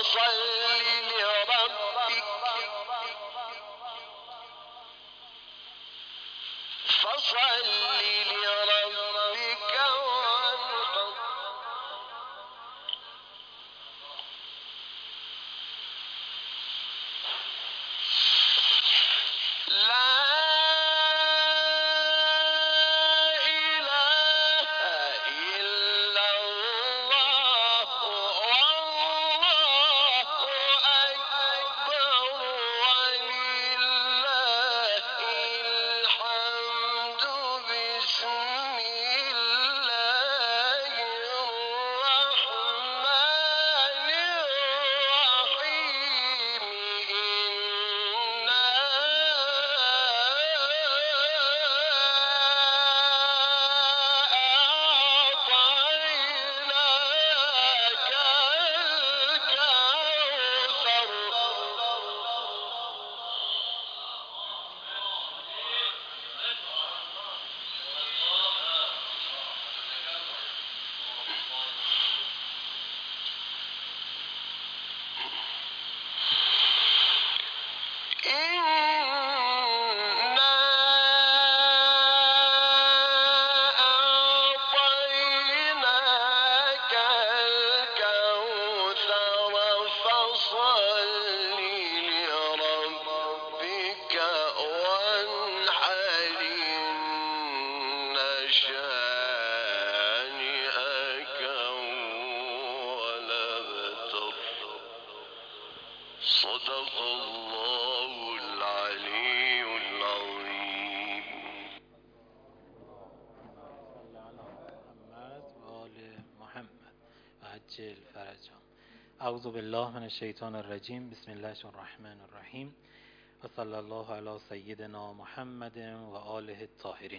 عجل فرجا. اعوذ بالله من الشیطان الرجیم. بسم الله الرحمن الرحیم و صلی الله علی سیدنا محمد و آله الطاهرین.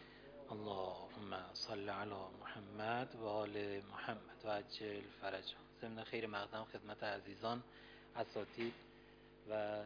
اللهم صل علی محمد و آل محمد و عجل فرجا. ضمن خیر مقدم خدمت عزیزان، اساتید و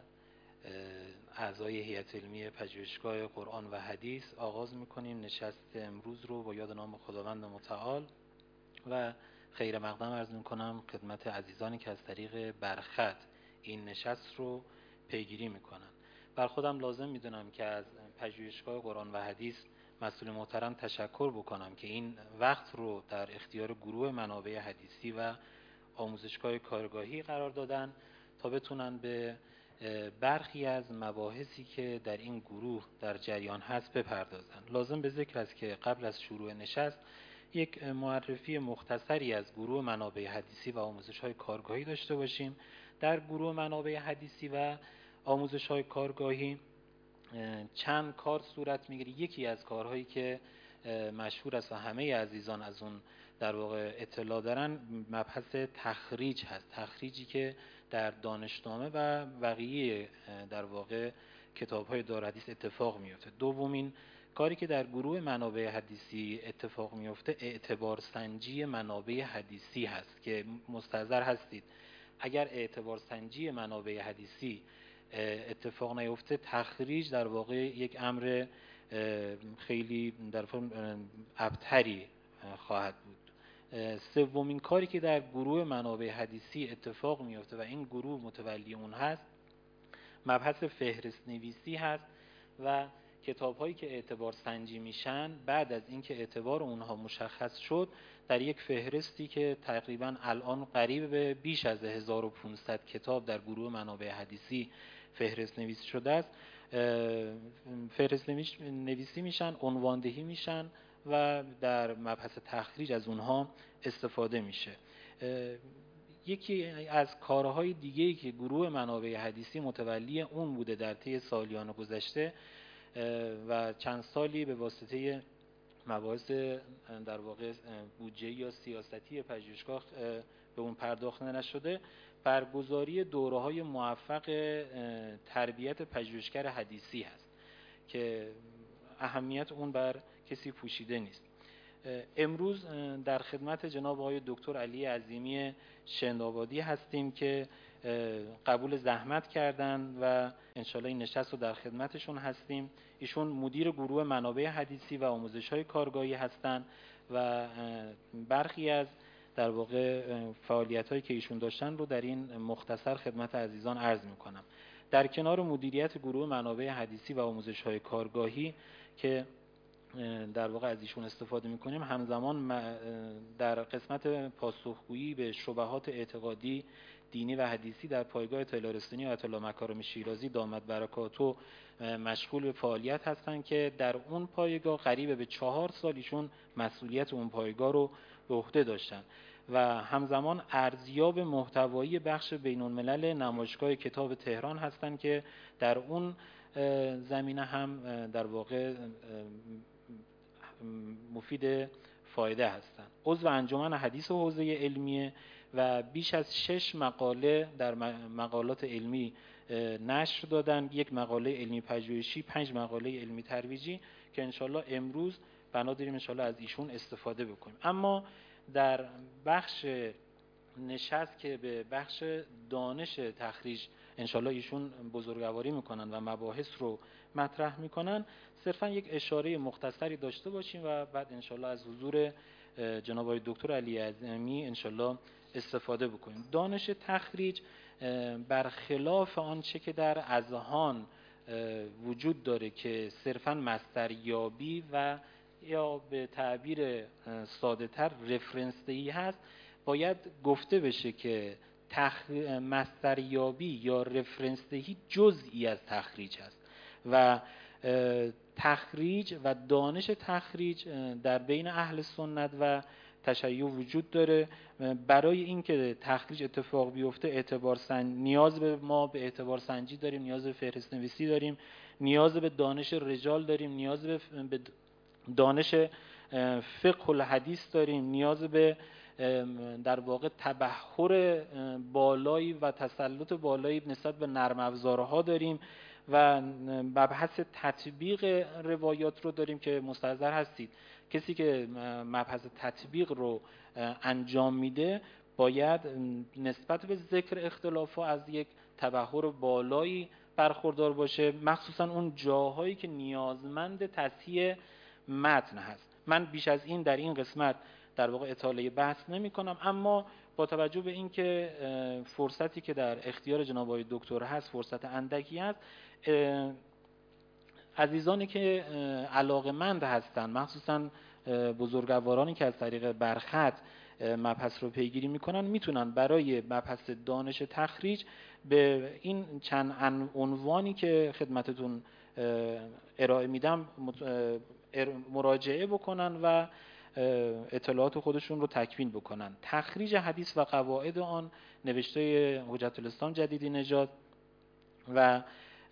اعضای هیئت علمی پژوهشگاه قرآن و حدیث آغاز می‌کنیم نشست امروز رو با یاد نام خداوند متعال و خیر مقدم عرض می‌کنم خدمت عزیزانی که از طریق برخط این نشست رو پیگیری می‌کنن. بر خودم لازم می‌دونم که از پژوهشگاه قرآن و حدیث مسئول محترم تشکر بکنم که این وقت رو در اختیار گروه منابع حدیثی و آموزشگاه کارگاهی قرار دادن تا بتونن به برخی از مباحثی که در این گروه در جریان هست بپردازن. لازم به ذکر است که قبل از شروع نشست یک معرفی مختصری از گروه منابع حدیثی و آموزش‌های کارگاهی داشته باشیم. در گروه منابع حدیثی و آموزش‌های کارگاهی چند کار صورت می‌گیره. یکی از کارهایی که مشهور است و همه عزیزان از اون در واقع اطلاع دارن مبحث تخریج هست. تخریجی که در دانشنامه و بقیه در واقع کتاب‌های دارالحدیث اتفاق میفته. دومین کاری که در گروه منابع حدیثی اتفاق میفته اعتبار سنجی منابع حدیثی هست که مستحضر هستید اگر اعتبار سنجی منابع حدیثی اتفاق نیفته تخریج در واقع یک امر خیلی در ابتری خواهد بود. سومین کاری که در گروه منابع حدیثی اتفاق میفته و این گروه متولی اون هست مبحث فهرست نویسی هست و کتاب هایی که اعتبار سنجی میشن بعد از اینکه اعتبار اونها مشخص شد در یک فهرستی که تقریبا الان قریب به بیش از 1500 کتاب در گروه منابع حدیثی فهرست نویسی شده است فهرست نویسی میشن، عنواندهی میشن و در مبحث تخریج از اونها استفاده میشه. یکی از کارهای دیگه‌ای که گروه منابع حدیثی متولی اون بوده در طی سالیان گذشته و چند سالی به واسطه مباحث در واقع بودجه یا سیاستی پژوهشگاه به اون پرداخته نشده، برگزاری دوره‌های موفق تربیت پژوهشگر حدیثی هست که اهمیت اون بر کسی پوشیده نیست. امروز در خدمت جناب آقای دکتر علی عظیمی شندآبادی هستیم که قبول زحمت کردن و انشالله این نشست رو در خدمتشون هستیم. ایشون مدیر گروه منابع حدیثی و آموزش‌های کارگاهی هستند و برخی از در واقع فعالیت‌هایی که ایشون داشتن رو در این مختصر خدمت عزیزان عرض می‌کنم. در کنار مدیریت گروه منابع حدیثی و آموزش‌های کارگاهی که در واقع از ایشون استفاده می‌کنیم، همزمان در قسمت پاسخگویی به شبهات اعتقادی، دینی و حدیثی در پایگاه تالارستانی آیت الله مکارم شیرازی دامت برکاته مشغول به فعالیت هستند که در اون پایگاه قریب به 4 سال ایشون مسئولیت اون پایگاه رو به عهده داشتن و همزمان ارزیاب محتوایی بخش بین‌الملل نمایشگاه کتاب تهران هستند که در اون زمینه هم در واقع مفید فایده هستند. عضو انجمن حدیث و حوزه علمیه و بیش از 6 مقاله در مقالات علمی نشر دادن، 1 مقاله علمی پژوهشی، 5 مقاله علمی ترویجی که انشالله امروز بنا داریم انشالله از ایشون استفاده بکنیم. اما در بخش نشست که به بخش دانش تخریج انشالله ایشون بزرگواری میکنن و مباحث رو مطرح میکنن، صرفا یک اشاره مختصری داشته باشیم و بعد انشالله از حضور جناب آقای دکتر علی اعظمی انشالله استفاده بکنیم. دانش تخریج برخلاف آنچه که در اذهان وجود داره که صرفا مصدریابی و یا به تعبیر ساده تر رفرنس دهی هست، باید گفته بشه که مصدریابی یا رفرنس دهی جزئی از تخریج هست و تخریج و دانش تخریج در بین اهل سنت و تشیع وجود داره. برای اینکه تخریج اتفاق بیفته نیاز به ما به اعتبار سنجی داریم، نیاز به فهرست نویسی داریم، نیاز به دانش رجال داریم، نیاز به دانش فقه الحدیث داریم، نیاز به در واقع تبحر بالایی و تسلط بالایی نسبت به نرم افزارها داریم و مبحث تطبیق روایات رو داریم که مستحضر هستید. کسی که مبحث تطبیق رو انجام میده باید نسبت به ذکر اختلافات از یک تبحر بالایی برخوردار باشه، مخصوصا اون جاهایی که نیازمند تصحیح متن هست. من بیش از این در این قسمت در واقع اطاله بحث نمی کنم، اما با توجه به اینکه فرصتی که در اختیار جناب آقای دکتر هست فرصت اندکی است، عزیزانی که علاقه‌مند هستند، مخصوصا بزرگوارانی که از طریق برخط مبحث رو پیگیری میکنن، میتونن برای مبحث دانش تخریج به این چند عنوانی که خدمتتون ارائه میدم مراجعه بکنن و اطلاعات خودشون رو تکمیل بکنن. تخریج حدیث و قواعد آن، نوشته حجت الاسلام جدیدی نژاد و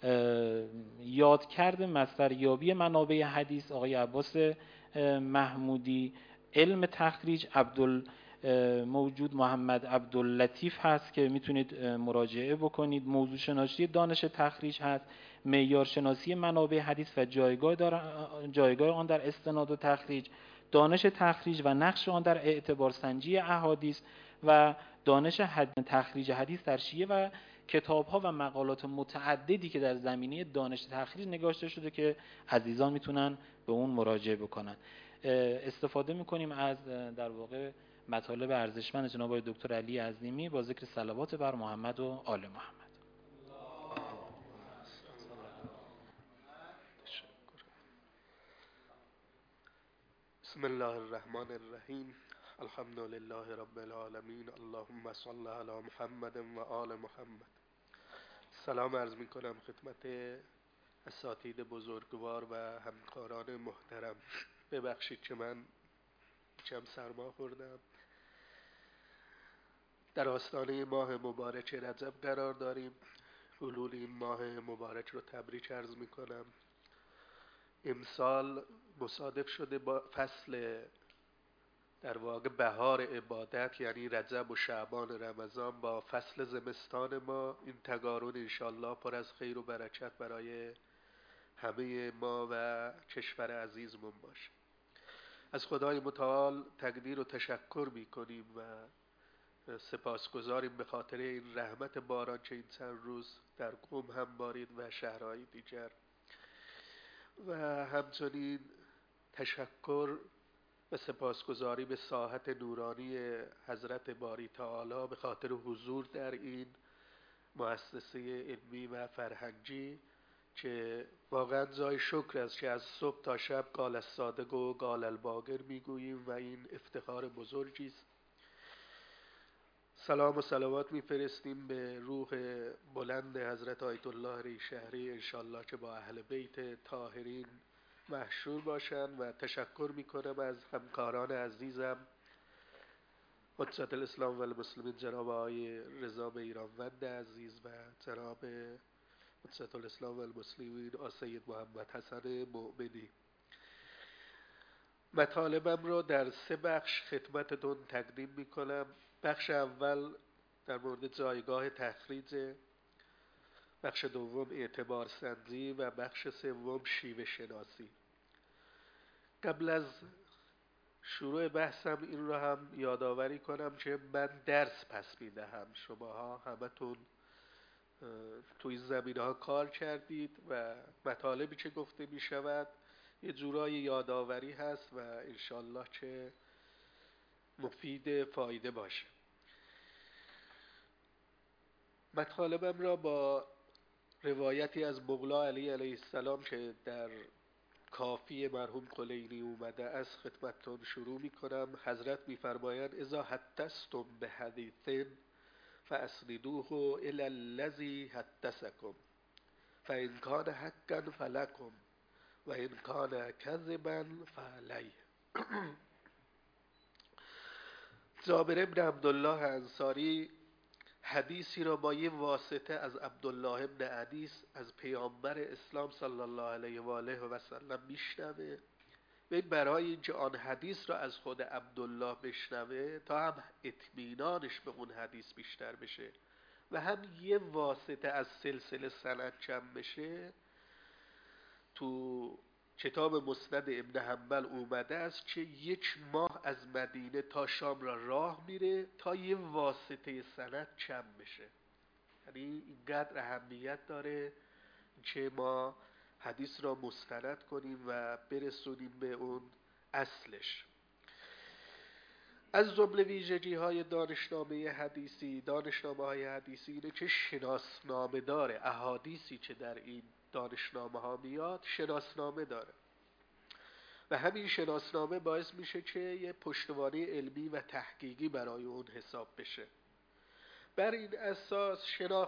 یادکرد مصدریابی منابع حدیث آقای عباس محمودی. علم تخریج موجود محمد عبداللطیف هست که میتونید مراجعه بکنید. موضوع شناسی دانش تخریج هست. معیار شناسی منابع حدیث و جایگاه آن در استناد و تخریج. دانش تخریج و نقش آن در اعتبار سنجی احادیث و دانش تخریج حدیث در شیعه و کتاب‌ها و مقالات متعددی که در زمینه دانش تخریج نگاشته شده که عزیزان میتونن به اون مراجعه بکنن. استفاده میکنیم از در واقع مطالب ارزشمند جناب آقای دکتر علی عظیمی با ذکر صلوات بر محمد و آل محمد. بسم الله الرحمن الرحیم. الحمد لله رب العالمین. اللهم صل علی محمد و آل محمد. سلام عرض می کنم خدمت اساتید بزرگوار و همکاران محترم. ببخشید که من کم سرما خوردم. در آستانه ماه مبارک رجب قرار داریم. حلول این ماه مبارک رو تبریک عرض می کنم. امسال مصادف شده با فصل در واقع بهار عبادت، یعنی رجب و شعبان رمضان، با فصل زمستان ما. این تقارن انشالله پر از خیر و برکت برای همه ما و کشور عزیزمون باشه. از خدای متعال تقدیر و تشکر میکنیم و سپاسگزاریم به خاطر این رحمت باران که این چند روز در قم هم بارید و شهرهای دیگر، و همچنین تشکر و سپاسگزاری به ساحت نورانی حضرت باری تعالی به خاطر حضور در این مؤسسه علمی و فرهنگی که واقعا جای شکر است که از صبح تا شب قال الصادق و قال الباقر میگوییم و این افتخار بزرگی است. سلام و صلوات میفرستیم به روح بلند حضرت آیت الله ریشهری، انشالله که با اهل بیت طاهرین محشور باشند، و تشکر میکنم از همکاران عزیزم قدست الاسلام و المسلمین، جناب آقای رضا بیرانوند عزیز و جناب قدست الاسلام و المسلمین سید محمد حسن مؤمنی. مطالبم را در 3 بخش خدمتتون تقدیم میکنم. بخش اول در مورد جایگاه تخریج، بخش دوم اعتبار سنجی و بخش سوم شیوه شناسی. قبل از شروع بحثم این را هم یادآوری کنم که من درس پس میدهم. شماها همتون تو این زمینه ها کار کردید و مطالبی که گفته می شود یه جورای یادآوری هست و انشالله که مفید فایده باشه. مطالبم را با روایتی از مغلا علی علیه السلام که در کافی مرحوم کلینی اومده از خدمتتون شروع می کنم. حضرت می فرمایند اذا حدثتم به حدیث فاسندوه الی الذی حدثکم فان کان حقا فلکم و ان کان کذبا فعلیه. جابر ابن عبدالله انصاری حدیثی را با یه واسطه از عبدالله ابن عدیس از پیامبر اسلام صلی الله علیه و آله و سلم میشنوه و برای اینکه آن حدیث را از خود عبدالله بشنوه تا هم اطمینانش به اون حدیث بیشتر بشه و هم یه واسطه از سلسله سند کم بشه، تو کتاب مسند ابن حنبل اومده است که 1 ماه از مدینه تا شام را راه میره تا یه واسطه سند کم بشه. یعنی اینقدر اهمیت داره که ما حدیث را مستند کنیم و برسونیم به اون اصلش. از جمله ویژگی های دانشنامه حدیثی اینه که شناسنامه داره. احادیثی که در این دانشنامه ها میاد شناسنامه داره و همین شناسنامه باعث میشه که یه پشتوانه علمی و تحقیقی برای اون حساب بشه. بر این اساس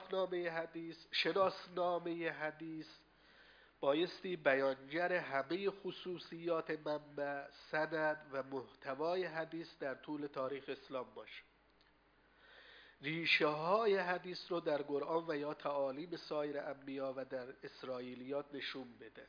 شناسنامه حدیث بایستی بیانگر همه خصوصیات منبع، سند و محتوای حدیث در طول تاریخ اسلام باشه. ریشه های حدیث رو در قرآن و یا تعالیم سایر انبیا و در اسرائیلیات نشون بده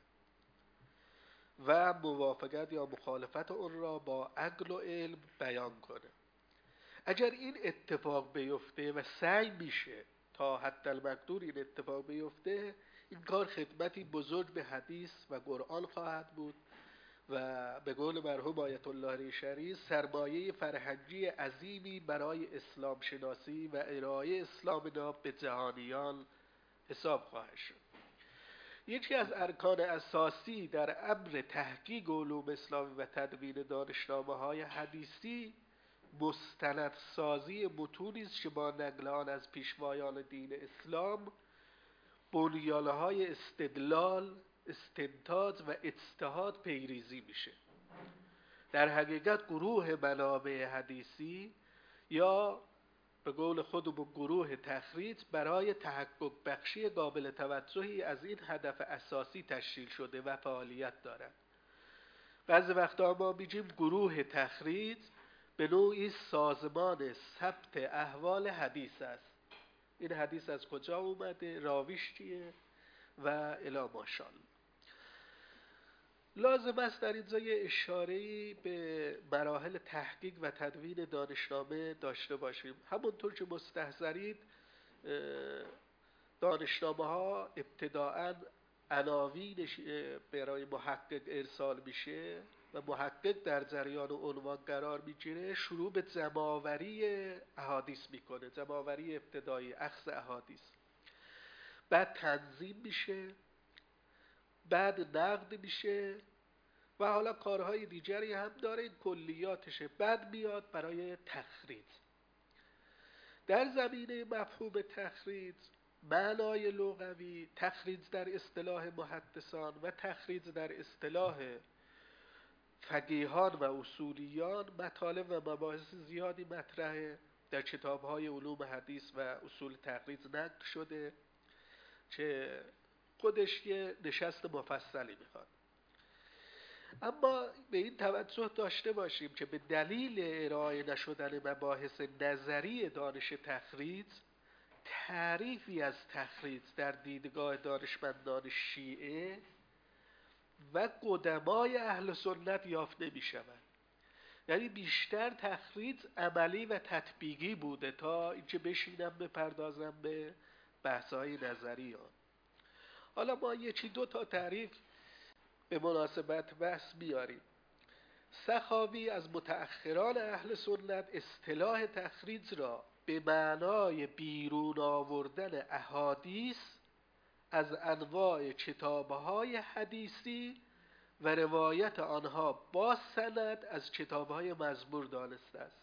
و موافقت یا مخالفت اون را با عقل و علم بیان کنه. اگر این اتفاق بیفته و سعی میشه تا حتی المقدور این اتفاق بیفته، این کار خدمتی بزرگ به حدیث و قرآن خواهد بود و به قول مرحوم آیت الله ریشهری سرمایه فرهنگی عظیمی برای اسلام شناسی و ارائه اسلام ناب به جهانیان حساب خواهد شد. یکی از ارکان اساسی در امر تحقیق علوم اسلامی و تدوین دانشنامه های حدیثی مستندسازی متونی است که با نقل آن از پیشوایان دین اسلام بنیانه های استدلال، استنتاج و اجتهاد پیریزی میشه. در حقیقت گروه منابع حدیثی یا به قول خودمون گروه تخریج برای تحقق بخشی قابل توجهی از این هدف اساسی تشکیل شده و فعالیت دارد. بعضی وقتا ما میگیم گروه تخریج به نوعی سازمان ثبت احوال حدیث است. این حدیث از کجا اومده، راویش کیه و الی ماشاءالله. لازم است در اینجا یه اشاره‌ای به مراحل تحقیق و تدوین دانشنامه داشته باشیم. همونطور که مستحضرید دانشنامه ها ابتداءً عناوینش برای محقق ارسال میشه و محقق در جریان عنوان قرار میگیره، شروع به جمع‌آوری احادیث میکنه، جمع‌آوری ابتدایی، اخذ احادیث، بعد تنظیم میشه، بعد نقد میشه و حالا کارهای دیگری هم داره، این کلیاتشه. بعد میاد برای تخریج. در زمینه مفهوم تخریج، معنای لغوی، تخریج در اصطلاح محدثان و تخریج در اصطلاح فقیهان و اصولیان، مطالب و مباحث زیادی مطرحه. در کتاب‌های علوم حدیث و اصول تخریج نقل شده که خودش یه نشست مفصلی میخواد. اما به این توجه داشته باشیم که به دلیل ارائه نشدن مباحث نظری دانش تخریج، تعریفی از تخریج در دیدگاه دانشمندان شیعه و قدمای اهل سنت یافت نمی شود. یعنی بیشتر تخریج عملی و تطبیقی بوده تا اینکه بشینم بپردازم به بحث‌های نظری ها. حالا ما یکی دو تا تعریف به مناسبت بحث بیاریم. سخاوی از متأخران اهل سنت اصطلاح تخریج را به معنای بیرون آوردن احادیث از انواع کتاب‌های حدیثی و روایت آنها با سند از کتاب‌های مزبور دانسته است.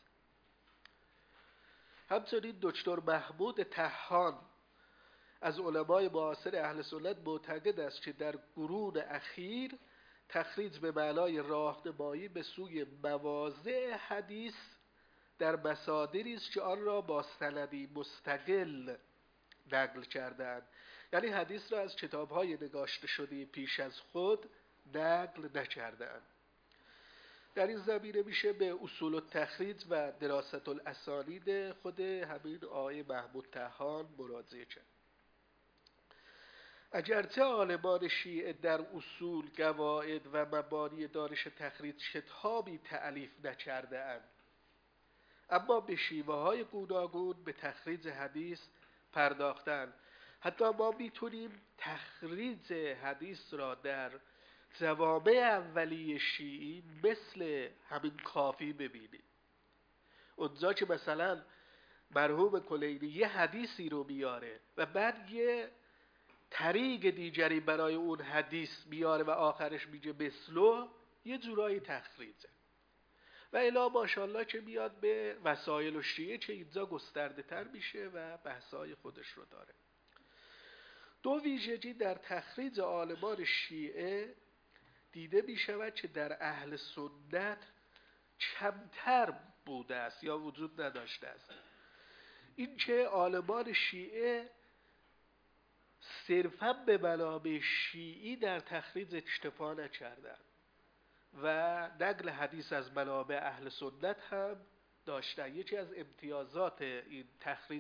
همچنین دکتر محمود طحان از علمای معاصر اهل سنت معتقد است که در قرون اخیر تخریج به معنای راهنمایی به سوی مواضع حدیث در مصادری است که آن را با سندی مستقل نقل کردند. یعنی حدیث را از کتاب‌های نگاشته شده پیش از خود نقل نکردند. در این زمینه میشه به اصول التخریج و دراست الاسانید خود همین آقای محمود طحان مراجعه کرد. اگرچه عالمان شیعه در اصول، قواعد و مبانی دانش تخریج کتابی تألیف نکرده‌اند، اما به شیوه‌های گوناگون به تخریج حدیث پرداختند. حتی ما میتونیم تخریج حدیث را در جوامع اولیه شیعی مثل همین کافی ببینیم. اونجا که مثلا مرحوم کلینی یه حدیثی رو میاره و بعد یه طریق دیگری برای اون حدیث میاره و آخرش میگه مثلو، یه جورایی تخریجه. و الا ماشاءالله که میاد به وسایل و شیعه که اینجا گسترده تر میشه و بحثای خودش رو داره. دو ویژگی در تخریج عالمان شیعه دیده میشود که در اهل سنت کمتر بوده است یا وجود نداشته است. این که عالمان شیعه صرفاً به منابع شیعی در تخریج اکتفا نکردند و نقل حدیث از منابع اهل سنت هم داشتن. یکی از امتیازات این تخریج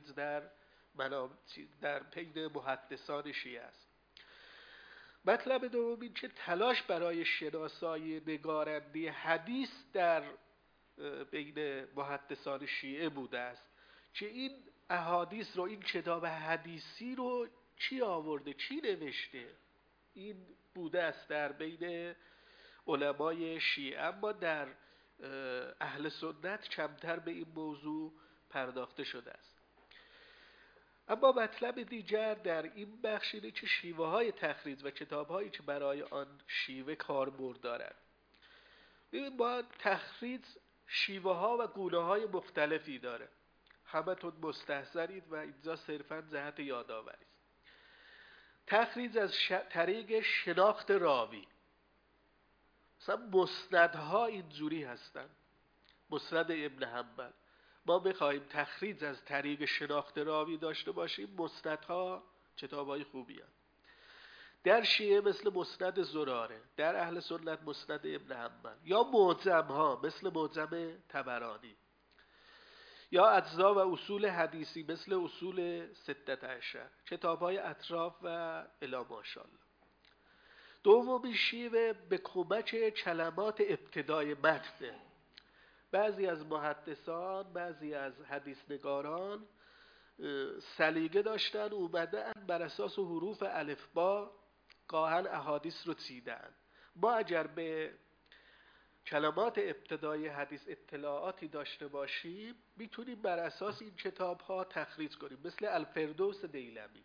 در بین محدثان شیعه است. مطلب دوم این که تلاش برای شناسایی نگارنده حدیث در بین محدثان شیعه بوده است که این احادیث رو، این کتاب حدیثی رو چی آورده، چی نوشته، این بوده است در بین علمای شیعه. اما در اهل سنت کمتر به این موضوع پرداخته شده است. اما مطلب دیگر در این بخش اینه که شیوه های تخریج و کتاب هایی که برای آن شیوه کاربرد دارند. ببین، با تخریج شیوه ها و گونه های مختلفی داره. همتون مستحضرید و اینجا صرفاً جهت یادآوری است. تخریج از طریق شناخت راوی. مثلا مسندها اینجوری هستن. مسند ابن حنبل، ما بخوایم تخریج از طریق شناخت راوی داشته باشیم، مسندها کتابای خوبی هست. در شیعه مثل مسند زراره، در اهل سنت مسند ابن حنبل، یا معجم‌ها مثل معجم طبرانی، یا اجزا و اصول حدیثی مثل اصول 16 کتاب‌های اطراف و الی ماشاءالله. دومی شیوه به کمک کلمات ابتدای متن. بعضی از محدثان، بعضی از حدیث نگاران سلیقه داشتن، اومدن بر اساس حروف الفبا گاهن احادیث رو چیدن. ما اگر به کلمات ابتدای حدیث اطلاعاتی داشته باشیم، میتونیم بر اساس این کتاب ها تخریج کنیم، مثل الفردوس دیلمی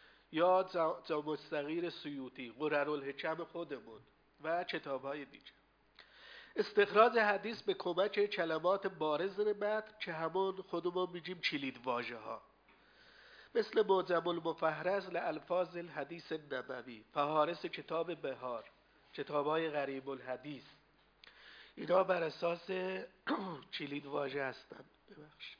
یا جامع الصغیر سیوطی، قررالحکم خودمون و کتاب های دیگه. استخراج حدیث به کمک کلمات بارز متن که همون خودمون میگیم کلید واژه ها، مثل معجم المفهرس لالفاظ الحدیث النبوی، فهارس کتاب بهار، کتاب های غریب الحدیث، اینا بر اساس کلید واژه هستن. ببخشید.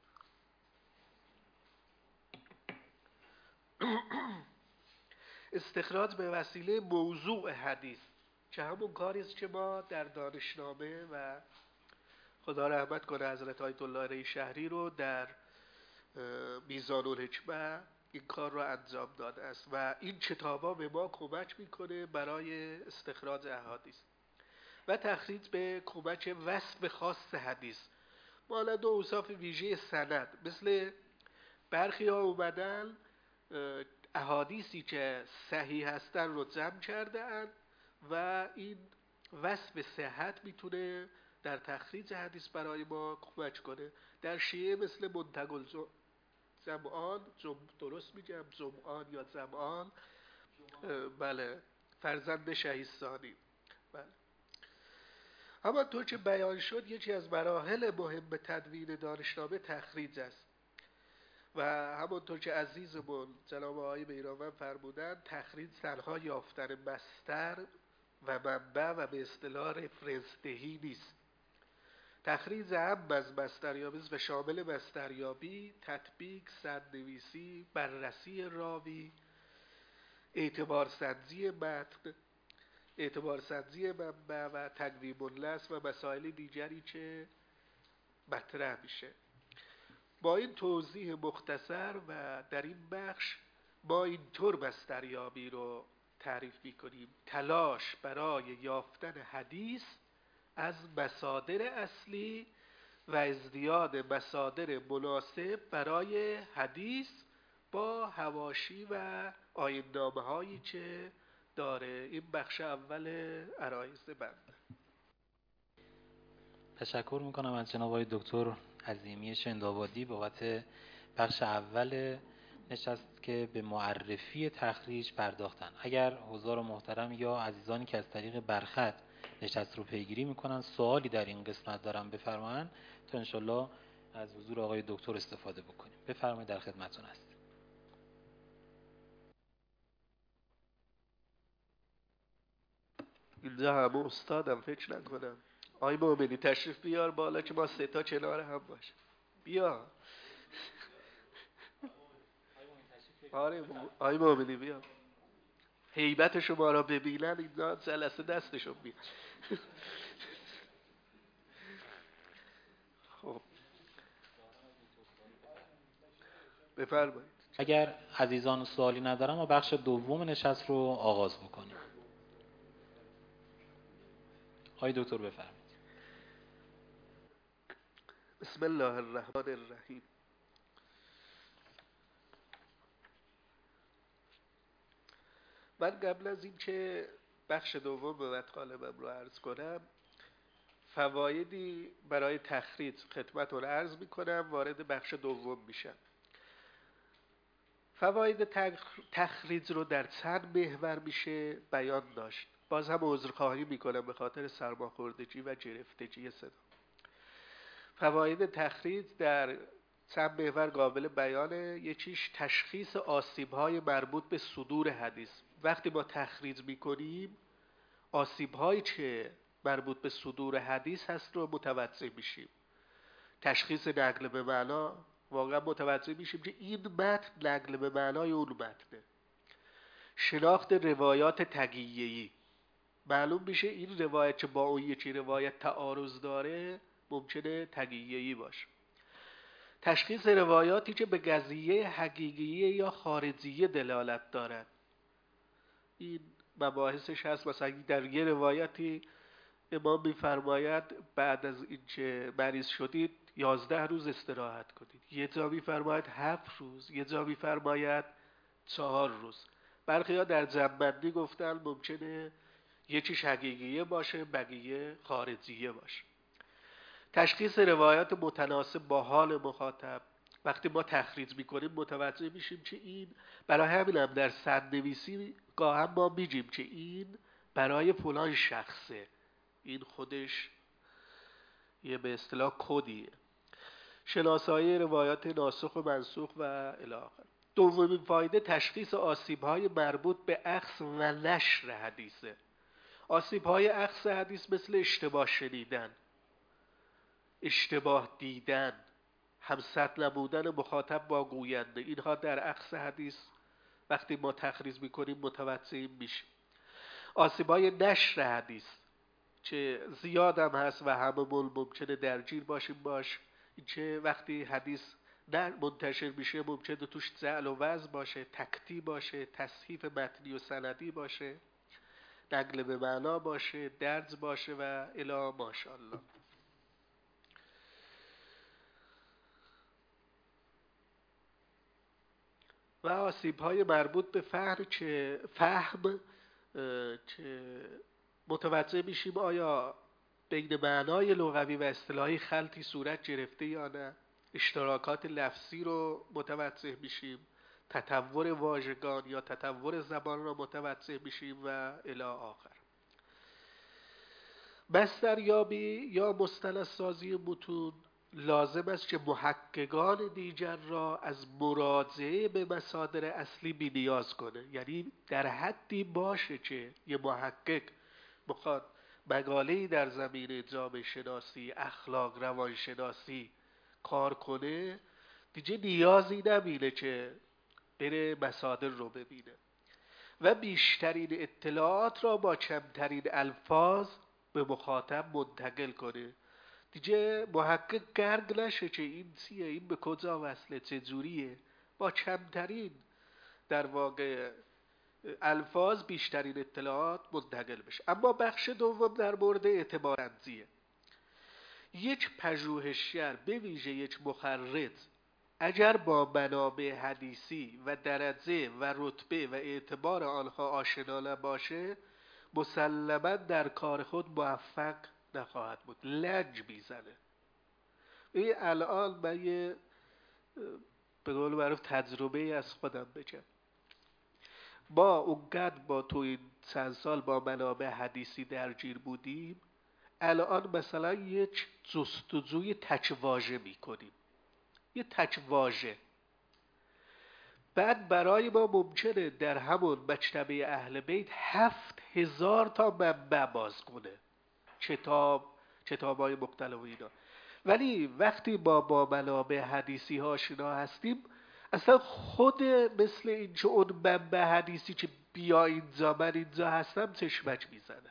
استخراج به وسیله موضوع حدیث که همون کاری است که ما در دانشنامه و خدا رحمت کنه حضرت آیت الله ری شهری رو در میزان الحکمه این کار رو انجام داده است و این کتابا به ما کمک میکنه برای استخراج احادیث و تخریج به کمک وصف خاص حدیث، مانند اوصاف ویژه سند. مثل برخی ها اومدن احادیثی که صحیح هستن رو جمع کرده اند و این وصف صحت میتونه در تخریج حدیث برای ما کمک کنه. در شیعه مثل منتقل زمان، درست میگم زمان یا زمان، بله، فرزند شهیستانی، بله. همانطور که بیان شد یکی از مراحل مهم تدوین دانشنامه تخریج است و همانطور که عزیزمون جناب آقای بیرانوند فرمودن، تخریج تنها یافتن مصدر و منبع و به اصطلاح رفرنس دهی نیست. تخریج هم از مصدریابی و شامل مصدریابی، تطبیق، سندنویسی، بررسی راوی، اعتبار سنجی متن، اعتبار سنجی منبع و تقویم اللفظ و مسائل دیگری که مطرح میشه. با این توضیح مختصر و در این بخش ما اینطور مصدریابی رو تعریف میکنیم: تلاش برای یافتن حدیث از مصادر اصلی و ازدیاد مصادر مناسب برای حدیث با حواشی و آیین‌نامه هایی که داره. این بخش اول عرایض بنده. تشکر میکنم از جناب آقای دکتر عظیمی شندآبادی بابت بخش اول نشست که به معرفی تخریج پرداختن. اگر حضار محترم یا عزیزانی که از طریق برخط نشست رو پیگیری میکنن سوالی در این قسمت دارن بفرمایند تا انشالله از حضور آقای دکتر استفاده بکنیم. بفرمایید، در خدمتتون هست. اینجا همه استادم فکر نکنم. آی مومنی تشریف بیار بالا که ما سه تا کنار هم باشیم. بیا. آره آی مومنی بیا. هیبت شما را ببینن اینجا جلسه دستشون بیاد. خب بفرمایید. اگر عزیزان سوالی ندارن ما بخش دوم نشست رو آغاز بکنیم. آقای دکتر بفرمایید. بسم الله الرحمن الرحیم. من قبل از این که بخش دوم به مطالبم رو عرض کنم فوایدی برای تخریج خدمتتون عرض میکنم، وارد بخش دوم میشم. فواید تخریج رو در چند محور میشه بیان داشت. باز هم عذرخواهی میکنم به خاطر سرماخوردگی و گرفتگی صدا. فواید تخریج در چند محور قابل بیانه. یکیش تشخیص آسیب‌های مربوط به صدور حدیث. وقتی ما تخریج میکنیم آسیب‌هایی که مربوط به صدور حدیث هست رو متوجه میشیم. تشخیص نقل به معنا، واقعا متوجه میشیم که این متن نقل به معنای اون متنه. شناخت روایات تقیه‌ای، معلوم میشه این روایت که با اون یکی روایت تعارض داره ممکنه تقیه‌ای باشه. تشخیص روایاتی که به قضیه حقیقیه یا خارجیه دلالت دارد. این مباحثش هست. مثلا در یه روایتی امام میفرماید بعد از اینکه مریض شدید 11 روز استراحت کنید. یه جا میفرماید 7 روز، یه جا میفرماید 4 روز. برخی ها در جمع‌بندی گفتن ممکنه یکیش حقیقیه باشه بقیه خارجیه باشه. تشخیص روایات متناسب با حال مخاطب. وقتی ما تخریج میکنیم متوجه میشیم که این، برای همینم در سندنویسی گاهم ما میگیم که این برای فلان شخصه، این خودش یه به اصطلاح کدیه. شناسایی روایات ناسخ و منسوخ و الی آخر. دومین فایده تشخیص آسیب‌های مربوط به اخذ و نشر حدیثه. آسیب‌های اخذ حدیث مثل اشتباه شنیدن، اشتباه دیدن، همسط نبودن مخاطب با گوینده، اینها در اخذ حدیث وقتی ما تخریج میکنیم متوجه میشیم. آسیب‌های نشر حدیث چه زیاد هم هست و هممون ممکنه درگیر باشیم باش. این چه وقتی حدیث منتشر میشه ممکنه توش زعل و وضع باشه، تکتی باشه، تصحیف متنی و سندی باشه، نقل به معنا باشه، درز باشه و الی ماشاءالله. و آسیب‌های مربوط به فهم که متوجه میشیم آیا بین معنای لغوی و اصطلاحی خلطی صورت گرفته یا نه. اشتراکات لفظی رو متوجه میشیم، تطور واژگان یا تطور زبان رو متوجه میشیم و الی آخر. بستریابی یا مصطلح سازی متون لازم است که محققان دیگر را از مراجعه به مصادر اصلی بی نیاز کنه. یعنی در حدی باشه که یه محقق بخواد مقاله‌ای در زمینه جامعه شناسی، اخلاق، روانشناسی کار کنه دیگه نیازی نبینه که بره مصادر رو ببینه و بیشترین اطلاعات را با کمترین الفاظ به مخاطب منتقل کنه. دیگه محقق گرگ نشه که این چیه، این به کجا وصله، چه جوریه، با کمترین در واقع الفاظ بیشترین اطلاعات منتقل بشه. اما بخش دوم در مورد اعتبارانگیزیه. یک پژوهشگر به ویژه یک مخرج اگر با منابع حدیثی و درجه و رتبه و اعتبار آنها آشنا نباشه مسلماً در کار خود موفق نخواهد بود، لج میزنه. این الان من یه به قول معروف تجربه از خودم بگم. ما اونقدر با تو این چند سال با منابع حدیثی درگیر بودیم، الان مثلا یک جستجوی تکواژه میکنیم، یه تکواژه. بعد برای ما ممکنه در همون مجتمع اهل بیت 7000 تا منبع باز کنه، کتاب‌های مختلف و اینا. ولی وقتی با منابع حدیثی ها آشنا هستیم اصلا خود مثل این که اون منبع حدیثی که بیا اینجا من اینجا هستم چشمک میزنه.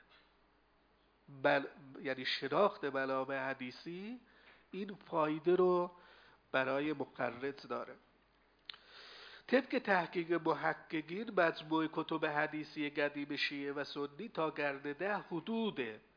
یعنی شناخت منابع حدیثی این فایده رو برای مخرج داره. طبق تحقیق محققین مجموع کتب حدیثی قدیم شیعه و سنی تا قرن 10 حدود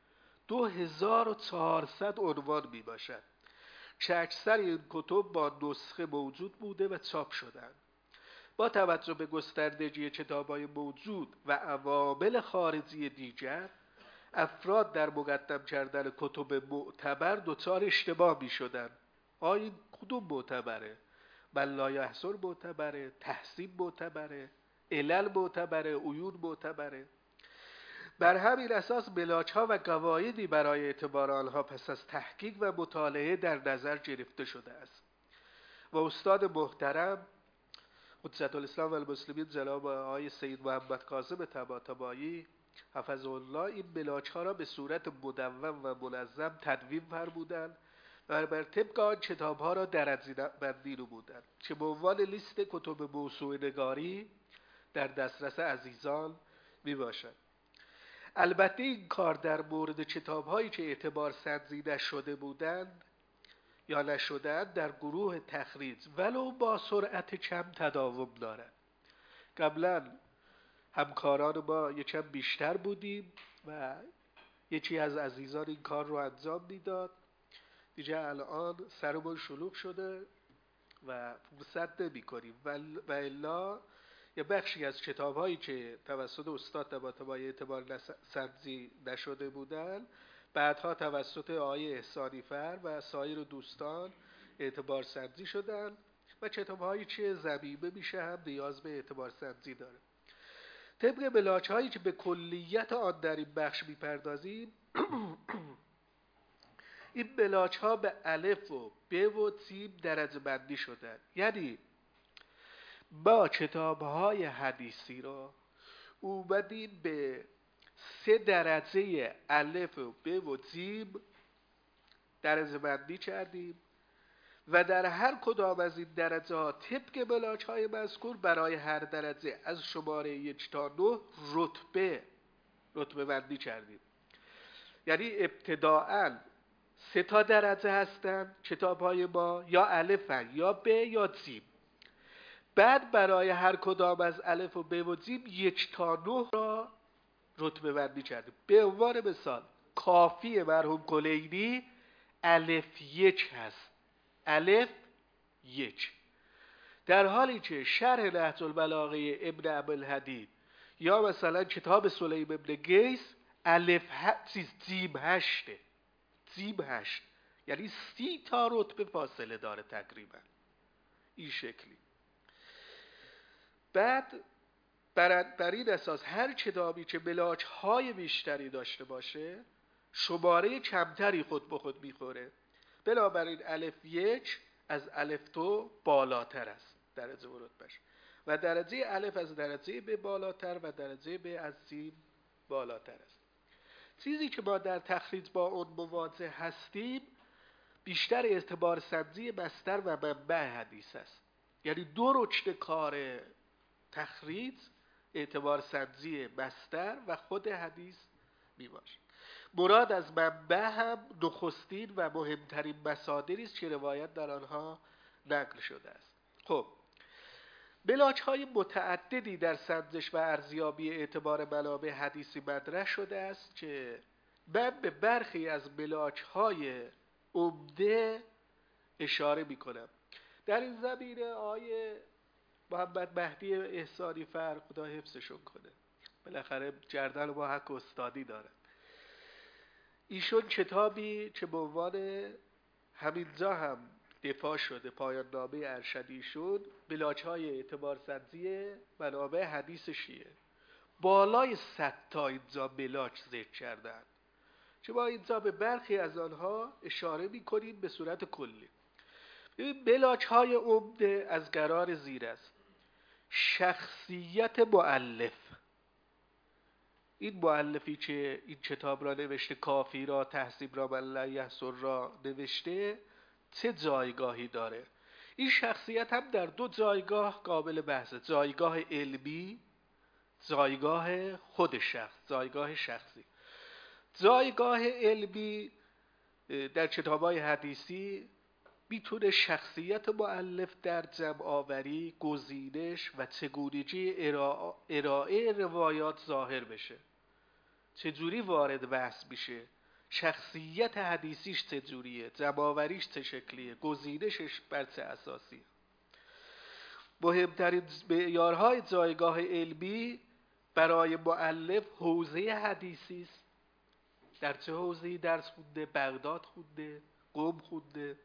2400 عنوان می باشد که اکثر این کتب با نسخه موجود بوده و چاپ شدند. با توجه به گستردگی کتاب‌های موجود و عوامل خارجی دیگر افراد در مقدم کردن کتب معتبر دچار اشتباه می شدند. این کدوم معتبره؟ من لا یحصر معتبره، تحسین معتبره، علل معتبره، عیون معتبره. بر همین اساس ملاک‌ها و قواعدی برای اعتبار آنها پس از تحقیق و مطالعه در نظر گرفته شده است و استاد محترم حجت الاسلام و المسلمین جناب آقای سید محمد کاظم طباطبایی حفظه الله این ملاک‌ها را به صورت مدون و منظم تدوین فرمودند و بر طبق آن کتاب‌ها را درجه بندی نمودند که به عنوان لیست کتب موسوعه نگاری در دسترس عزیزان میباشد. البته این کار در مورد کتاب‌هایی که اعتبار سنجی نشده بودند یا نشده‌اند در گروه تخریج ولو با سرعت کم تداوم دارد. قبلا همکاران ما یکم بیشتر بودیم و یکی از عزیزان این کار رو انجام میداد. دیگه الان سرمون شلوغ شده و فرصت نمی کنیم و الا یه بخشی از کتاب‌هایی که توسط استاد طباطبایی اعتبار سنجی نشده بودن بعدها توسط آقای احسانی فر و سایر دوستان اعتبار سنجی شدن و کتاب‌هایی که ضمیمه میشه هم نیاز به اعتبار سنجی داره. طبق ملاچ هایی که به کلیت آن در این بخش میپردازیم این ملاچ ها به الف و ب و جیم درجه بندی شدن. یعنی با کتاب های حدیثی را اومدیم به 3 درجه الف و ب و جیم درجه بندی کردیم و در هر کدام از این درجه ها طبق ملاچ های مذکور برای هر درجه از شماره 1 تا 9 رتبه بندی کردیم. یعنی ابتداءً 3 تا درجه هستند کتاب های ما، یا الفن یا ب یا جیم. بعد برای هر کدام از الف و ب و جیم 1 تا 9 را رتبه بندی کردیم. به عنوان مثال کافی مرحوم کلینی الف 1 هست، الف 1، در حالی که شرح نهج البلاغه ابن ابوالحدید یا مثلا کتاب سلیم ابن گیس الف جیم 8، جیم 8، یعنی 30 تا رتبه فاصله داره تقریبا این شکلی. بعد بر این اساس هر کتابی که ملاچ های بیشتری داشته باشه شماره کمتری خود به خود میخوره. بنابراین الف 1 از الف 2 بالاتر است درجه و رتبهش، و درجه الف از درجه ب بالاتر و درجه ب از جیم بالاتر است. چیزی که ما در تخریج با اون مواجه هستیم بیشتر اعتبار سنجی مصدر و منبع حدیث است. یعنی 2 رکن کار تخریج اعتبار سنجی مصدر و خود حدیث میباشد. مراد از منبع هم نخستین و مهمترین مصادری است که روایت در آنها نقل شده است. خب ملاچ های متعددی در سنجش و ارزیابی اعتبار منابع حدیثی مطرح شده است که من به برخی از ملاچ های عمده اشاره می کنم. در این زمینه آیه محمد مهدی احسانی فر خدا حفظشون کنه، بالاخره گردن با حق استادی داره، ایشون کتابی که به عنوان همینجا هم دفاع شده پایان نامه ارشدیشون ملاچ های اعتبار سنجی منابع حدیث شیعه، بالای 100 تا اینجا ملاچ ذکر کردن که ما اینجا به برخی از آنها اشاره میکنیم به صورت کلی. ملاچ های عمده از قرار زیر است: شخصیت مؤلف، این مؤلفی که این کتاب را نوشته، کافی را، تهذیب را، من لا یحصر را نوشته، چه جایگاهی داره. این شخصیت هم در 2 جایگاه قابل بحثه: جایگاه علمی، جایگاه خود شخص، جایگاه شخصی. جایگاه علمی در کتاب‌های حدیثی میتونه شخصیت مؤلف در جمع آوری، گزینش و چگونگی ارائه روایات ظاهر بشه. چجوری وارد بحث میشه، شخصیت حدیثیش چجوریه، جمع آوریش چه شکلیه، گزینشش بر چه اساسیه. مهمترین معیارهای جایگاه علمی برای مؤلف حوزه حدیثی است. در چه حوزه‌ای درس خونده؟ بغداد خونده، قم خونده.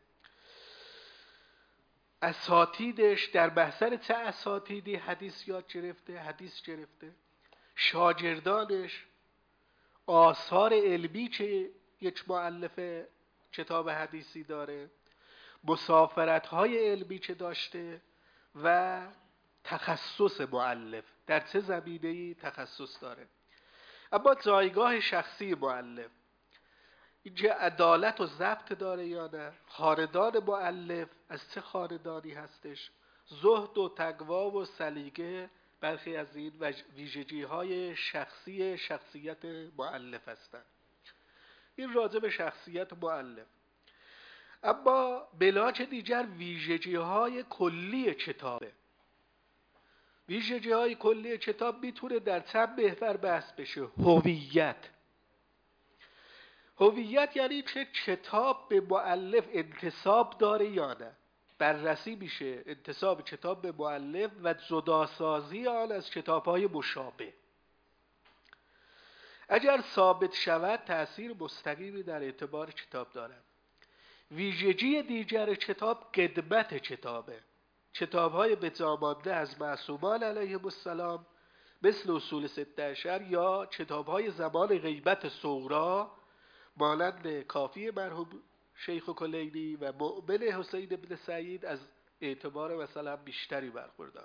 اساتیدش در بحثر چه اساتیدی حدیث یاد گرفته، حدیث گرفته. شاگردانش، آثار علمی که یک مؤلف کتاب حدیثی داره، مسافرت‌های علمی که داشته و تخصص مؤلف در چه زمینه‌ای تخصص داره. اما جایگاه شخصی مؤلف، اینجا عدالت و ضبط داره یا نه، خاندان مؤلف از چه خاندانی هستش، زهد و تقوا و سلیقه برخی از این ویژگی‌های شخصی شخصیت مؤلف هستند. این راجع به شخصیت مؤلف. اما ملاچ دیگر ویژگی‌های کلی کتابه. ویژگی‌های کلی کتاب میتونه در چند محور بحث بشه. هویت یعنی چه کتاب به مؤلف انتساب داره یا نه، بررسی میشه انتساب کتاب به مؤلف و جداسازی آن از کتاب‌های مشابه. اگر ثابت شود تأثیر مستقیمی در اعتبار کتاب دارد. ویژگی دیگر کتاب قدمت کتابه. کتاب‌های بجامانده از معصومان علیهم السلام مثل اصول 16 یا کتاب‌های زمان غیبت صغرا مانند کافی مرحوم شیخ کلینی و مؤمن حسین بن سعید از اعتبار مثلا بیشتری برخوردار.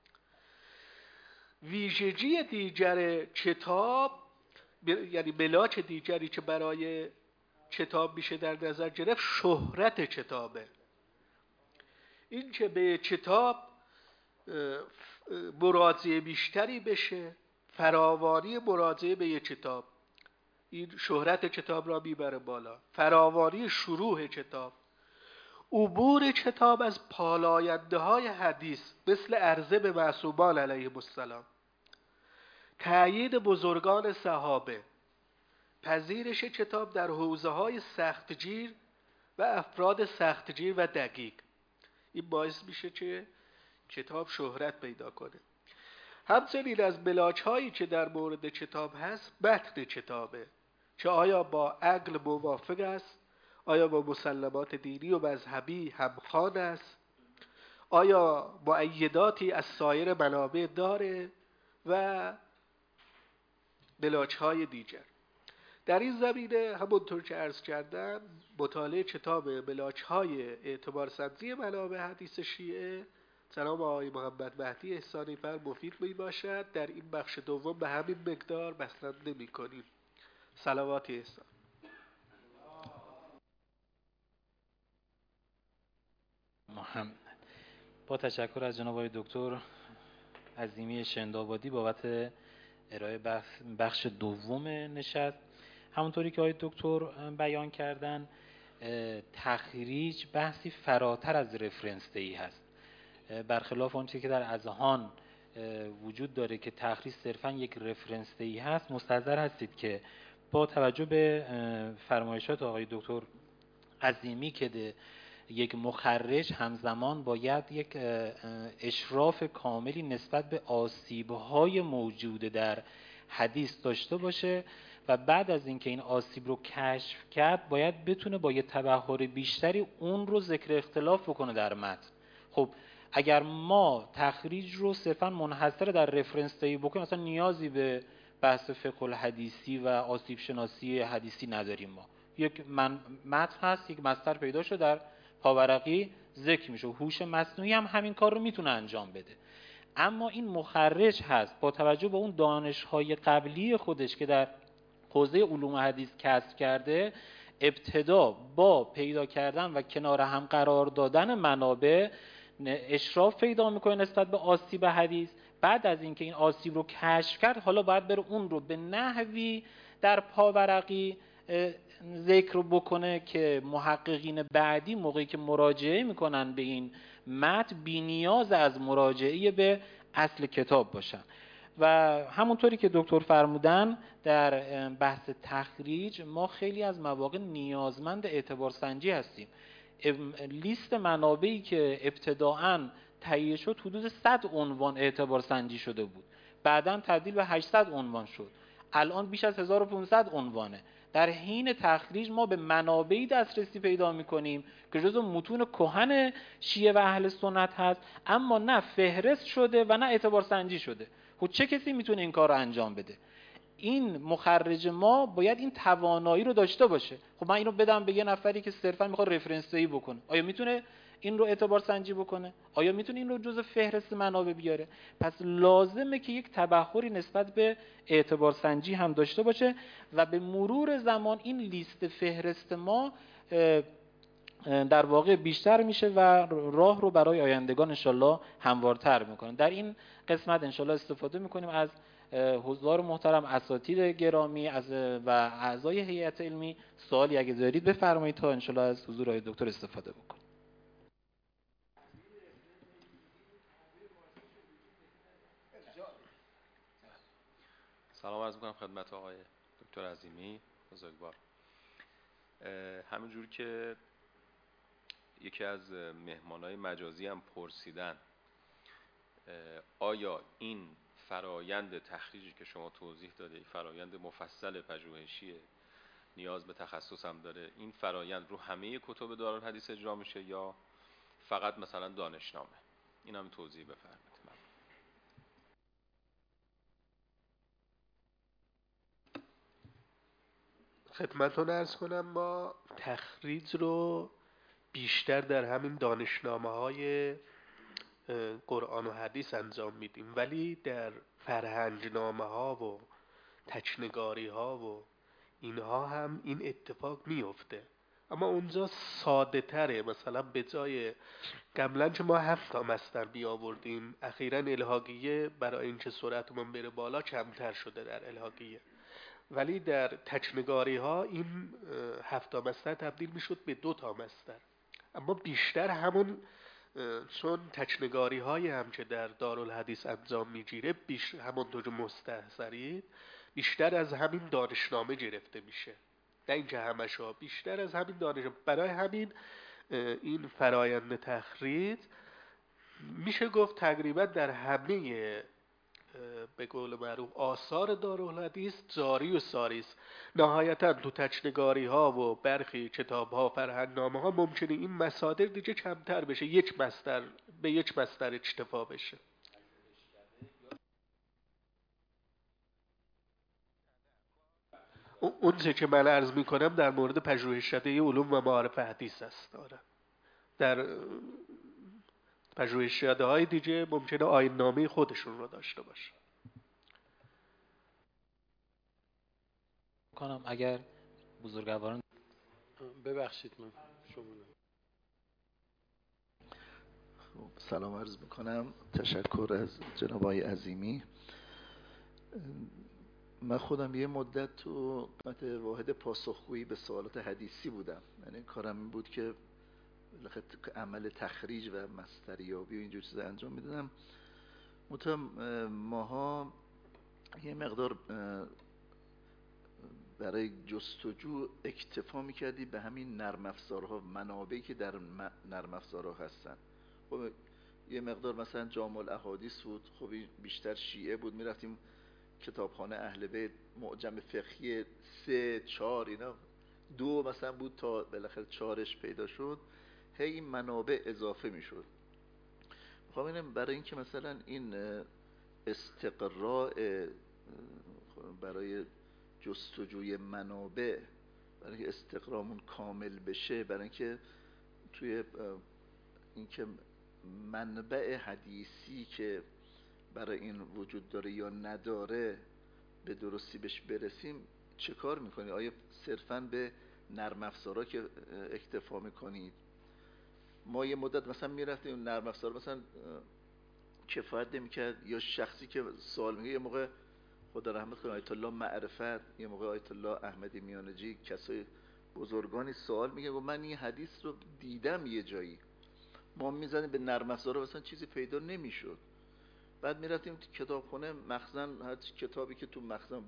ویژگی دیگر کتاب، یعنی ملاک دیگری که برای کتاب میشه در نظر گرفت، شهرت کتابه. این که به کتاب مراجعه بیشتری بشه، فراوانی مراجعه به یک کتاب، این شهرت کتاب را میبره بالا. فراوانی شروح کتاب، عبور کتاب از پالاینده های حدیث مثل عرضه به معصومان علیهم السلام، تأیید بزرگان صحابه، پذیرش کتاب در حوزه های سختگیر و افراد سختگیر و دقیق. این باعث میشه که کتاب شهرت پیدا کنه. همچنین از ملاک هایی که در مورد کتاب هست، متن کتابه که آیا با عقل موافق است، آیا با مسلمات دینی و مذهبی همخوان است، آیا مؤیداتی از سایر منابع داره و ملاک های دیگر. در این زمینه همونطور که عرض کردم، مطالعه کتاب ملاک های اعتبار سنجی منابع حدیث شیعه جناب آقای محمد مهدی احسانی فر مفید می باشد. در این بخش دوم به همین مقدار بسنده نمی کنیم. صلوات احسان. محمد. با تشکر از جناب آقای دکتر عظیمی شندآبادی بابت ارائه بخش دوم نشست. همونطوری که آقای دکتر بیان کردن، تخریج بحثی فراتر از رفرنس دهی هست. برخلاف آنچه که در اذهان وجود داره که تخریج صرفا یک رفرنس دهی هست، مستحضر هستید که با توجه به فرمایشات آقای دکتر عظیمی که یک مخرج همزمان باید یک اشراف کاملی نسبت به آسیب‌های موجود در حدیث داشته باشه و بعد از اینکه این آسیب رو کشف کرد باید بتونه با یه تبحر بیشتری اون رو ذکر اختلاف بکنه در متن. خب اگر ما تخریج رو صرفا منحصر در رفرنس دهی بکنیم، مثلا نیازی به بحث فقه الحدیثی و آسیب شناسی حدیثی نداریم. ما یک متن هست، یک مصدر پیدا شد در پاورقی ذکر میشه، هوش مصنوعی هم همین کار رو میتونه انجام بده. اما این مخرج هست با توجه به اون دانش‌های قبلی خودش که در حوزه علوم حدیث کسب کرده، ابتدا با پیدا کردن و کنار هم قرار دادن منابع اشراف پیدا میکنه نسبت به آسیب حدیث. بعد از اینکه این آسیب رو کشف کرد، حالا باید بره اون رو به نحوی در پاورقی ذکر بکنه که محققین بعدی موقعی که مراجعه میکنن به این متن بی نیاز از مراجعه به اصل کتاب باشن. و همونطوری که دکتر فرمودن در بحث تخریج ما خیلی از مواقع نیازمند اعتبار سنجی هستیم. لیست منابعی که ابتداعاً تهیه شد حدود 100 عنوان اعتبار سنجی شده بود، بعداً تبدیل به 800 عنوان شد، الان بیش از 1500 عنوانه. در حین تخریج ما به منابعی دسترسی پیدا می‌کنیم که جزو متون کهن شیعه و اهل سنت هست، اما نه فهرست شده و نه اعتبار سنجی شده. خب چه کسی میتونه این کار رو انجام بده؟ این مخرج ما باید این توانایی رو داشته باشه. خب من اینو بدم به یه نفری که صرفا میخواد رفرنس دهی بکنه، آیا میتونه این رو اعتبار سنجی بکنه؟ آیا میتونه این رو جزء فهرست منابع بیاره؟ پس لازمه که یک تبحری نسبت به اعتبار سنجی هم داشته باشه و به مرور زمان این لیست فهرست ما در واقع بیشتر میشه و راه رو برای آیندگان انشالله هموارتر میکنه. در این قسمت انشالله استفاده میکنیم از حضار محترم، اساتید گرامی و اعضای هیئت علمی. سوالی اگه دارید بفرمایید تا انشالله از حضور آقای دکتر استفاده بکنیم. سلام عرض میکنم خدمت آقای دکتر عظیمی بزرگوار. همینجور که یکی از مهمانای مجازی هم پرسیدن آیا این فرایند تخریجی که شما توضیح داده فرایند مفصل پژوهشیه، نیاز به تخصص هم داره، این فرایند رو همه کتب دارالحدیث اجرا میشه یا فقط مثلا دانشنامه؟ این هم توضیح بفرمایید. خدمتتون عرض کنم ما تخریج رو بیشتر در همین دانشنامه‌های قرآن و حدیث انجام میدیم، ولی در فرهنگنامه‌ها و تکنگاری‌ها و اینها هم این اتفاق میفته، اما اونجا ساده تره. مثلا به جای قبلا که ما 7 تا مصدر بیاوردیم، اخیراً الحاقیه برای اینکه سرعتمون بره بالا کمتر شده در الحاقیه، ولی در تکنگاری ها این 7 تا مصدر تبدیل میشد به 2 تا مصدر. اما بیشتر همون چون تکنگاری های هم که در دارالحدیث انجام میگیره همونطور که مستحضرید بیشتر از همین دانشنامه گرفته میشه، نه اینکه همشو، بیشتر از همین دانشنامه. برای همین این فرایند تخریج میشه گفت تقریبا در همه به قول معروف آثار دارالحدیث جاری و ساری است. نهایتا تو تکنگاری ها و برخی کتاب ها، فرهنگنامه ها ممکنه این مصادر دیگه کمتر بشه، یک مصدر به یک مصدر اکتفا بشه. اون چه که من عرض می کنم در مورد پژوهشکده علوم و معارف حدیث است. در پژوهشکده های دیگه ممکنه آیین نامه خودشون رو داشته باشه. کنم اگر بزرگواران ببخشید من شما سلام عرض میکنم. تشکر از جناب آقای عظیمی. من خودم یه مدت تو قسمت واحد پاسخگویی به سوالات حدیثی بودم، یعنی کارم این بود که عمل تخریج و مصدریابی و اینجور چیزا انجام میدادم. ماها یه مقدار برای جستجو اکتفا میکردی به همین نرم افزارها، منابعی که در نرم افزارها هستن. خب یه مقدار مثلا جامع الاحادیث بود، خب بیشتر شیعه بود، میرفتیم کتابخانه اهل بیت، معجم فقهی 3 4 اینا 2 مثلا بود تا بالاخره 4ش پیدا شد، هی این منابع اضافه میشد. خب اینم برای اینکه مثلا این استقراء برای جستجوی منابع، برای اینکه استقرامون کامل بشه، برای اینکه توی اینکه منبع حدیثی که برای این وجود داره یا نداره به درستی بهش برسیم، چه کار میکنید؟ آیا صرفاً به نرم افزارها که اکتفا میکنید؟ ما یه مدت مثلا میرفتیم اون نرم افزار مثلا کفایت نمیکرد، یا شخصی که سوال میگه، یه موقع خدا رحمت کنه آیت الله معرفت، یه موقع آیت الله احمدی میانجی، کسای بزرگانی سوال میگه و من این حدیث رو دیدم یه جایی، ما میزنیم به نرم افزارها مثلا چیزی پیدا نمیشد. بعد میرفتیم کتابخونه مخزن، هر کتابی که تو مخزن،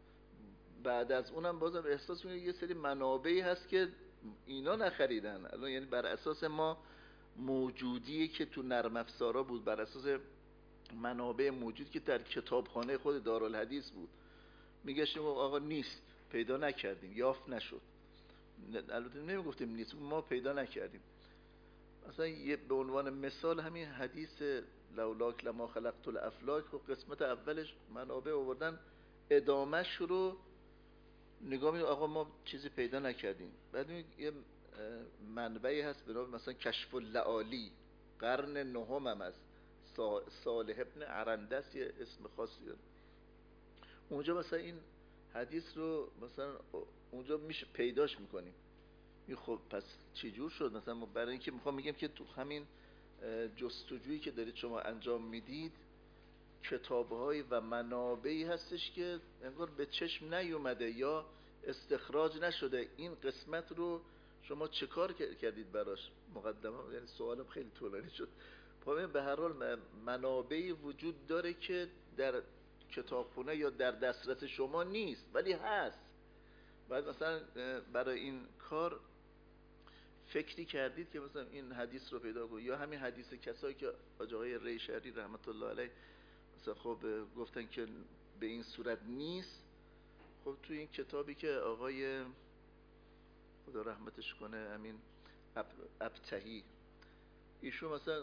بعد از اونم بازم احساس میکنه یه سری منابعی هست که اینا نخریدن الان، یعنی بر اساس ما موجودی که تو نرم افزارها بود، بر اساس منابع موجود که در کتابخانه خود دارالحدیث بود، میگشتیم آقا نیست، پیدا نکردیم، یافت نشد. البته نمیگفتیم نیست، ما پیدا نکردیم. مثلا به عنوان مثال همین حدیث لولاک لما خلقت الافلاک، خب قسمت اولش منابع آوردن، ادامهش رو نگاه می‌کنیم آقا ما چیزی پیدا نکردیم. بعد یه منبعی هست به نام مثلا کشف اللآلی، قرن نهم هم هست، صالح ابن عرندس یه اسم خاصی داره. اونجا مثلا این حدیث رو مثلا اونجا میشه پیداش میکنیم. خب پس چی جور شد؟ مثلا برای اینکه میخوام میگم که تو همین جستجویی که دارید شما انجام میدید، کتاب‌های و منابعی هستش که انگار به چشم نیومده یا استخراج نشده. این قسمت رو شما چه کار کردید براش؟ مقدمه، یعنی سوالم خیلی طولانی شد. به هر حال منابعی وجود داره که در کتابخونه یا در دسترس شما نیست ولی هست. بعد مثلا برای این کار فکری کردید که مثلا این حدیث رو پیدا کنید، یا همین حدیث کسایی که آقای ریشری رحمت الله علیه مثلا خب گفتن که به این صورت نیست. خب تو این کتابی که آقای خدا رحمتش کنه امین ابتهی، ایشون مثلا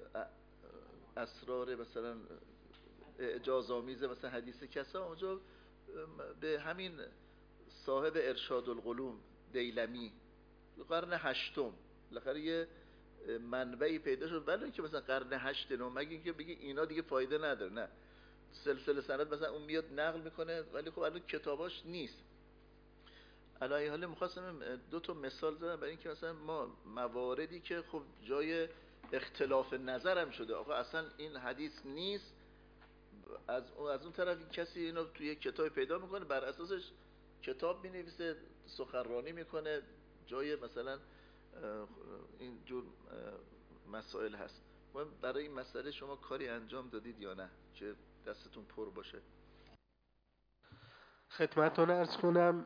اسرار مثلا اعجاز آمیز مثلا حدیث کسا، اونجا به همین صاحب ارشاد القلوم دیلمی قرن هشتم بالاخره یه منبعی پیدا شد، ولی اینکه مثلا قرن 8 مگه اینکه بگی اینا دیگه فایده نداره، نه سلسله سند مثلا اون میاد نقل میکنه، ولی خب الان کتاباش نیست. علی حال میخواستم دو تا مثال زدم برای اینکه مثلا ما مواردی که خب جای اختلاف نظرم شده، آقا اصلا این حدیث نیست، از اون طرف کسی اینو توی کتاب پیدا میکنه، بر اساسش کتاب مینویسه، سخنرانی میکنه، جای مثلا این جور مسائل هست. برای این مسئله شما کاری انجام دادید یا نه که دستتون پر باشه؟ خدمتتون عرض کنم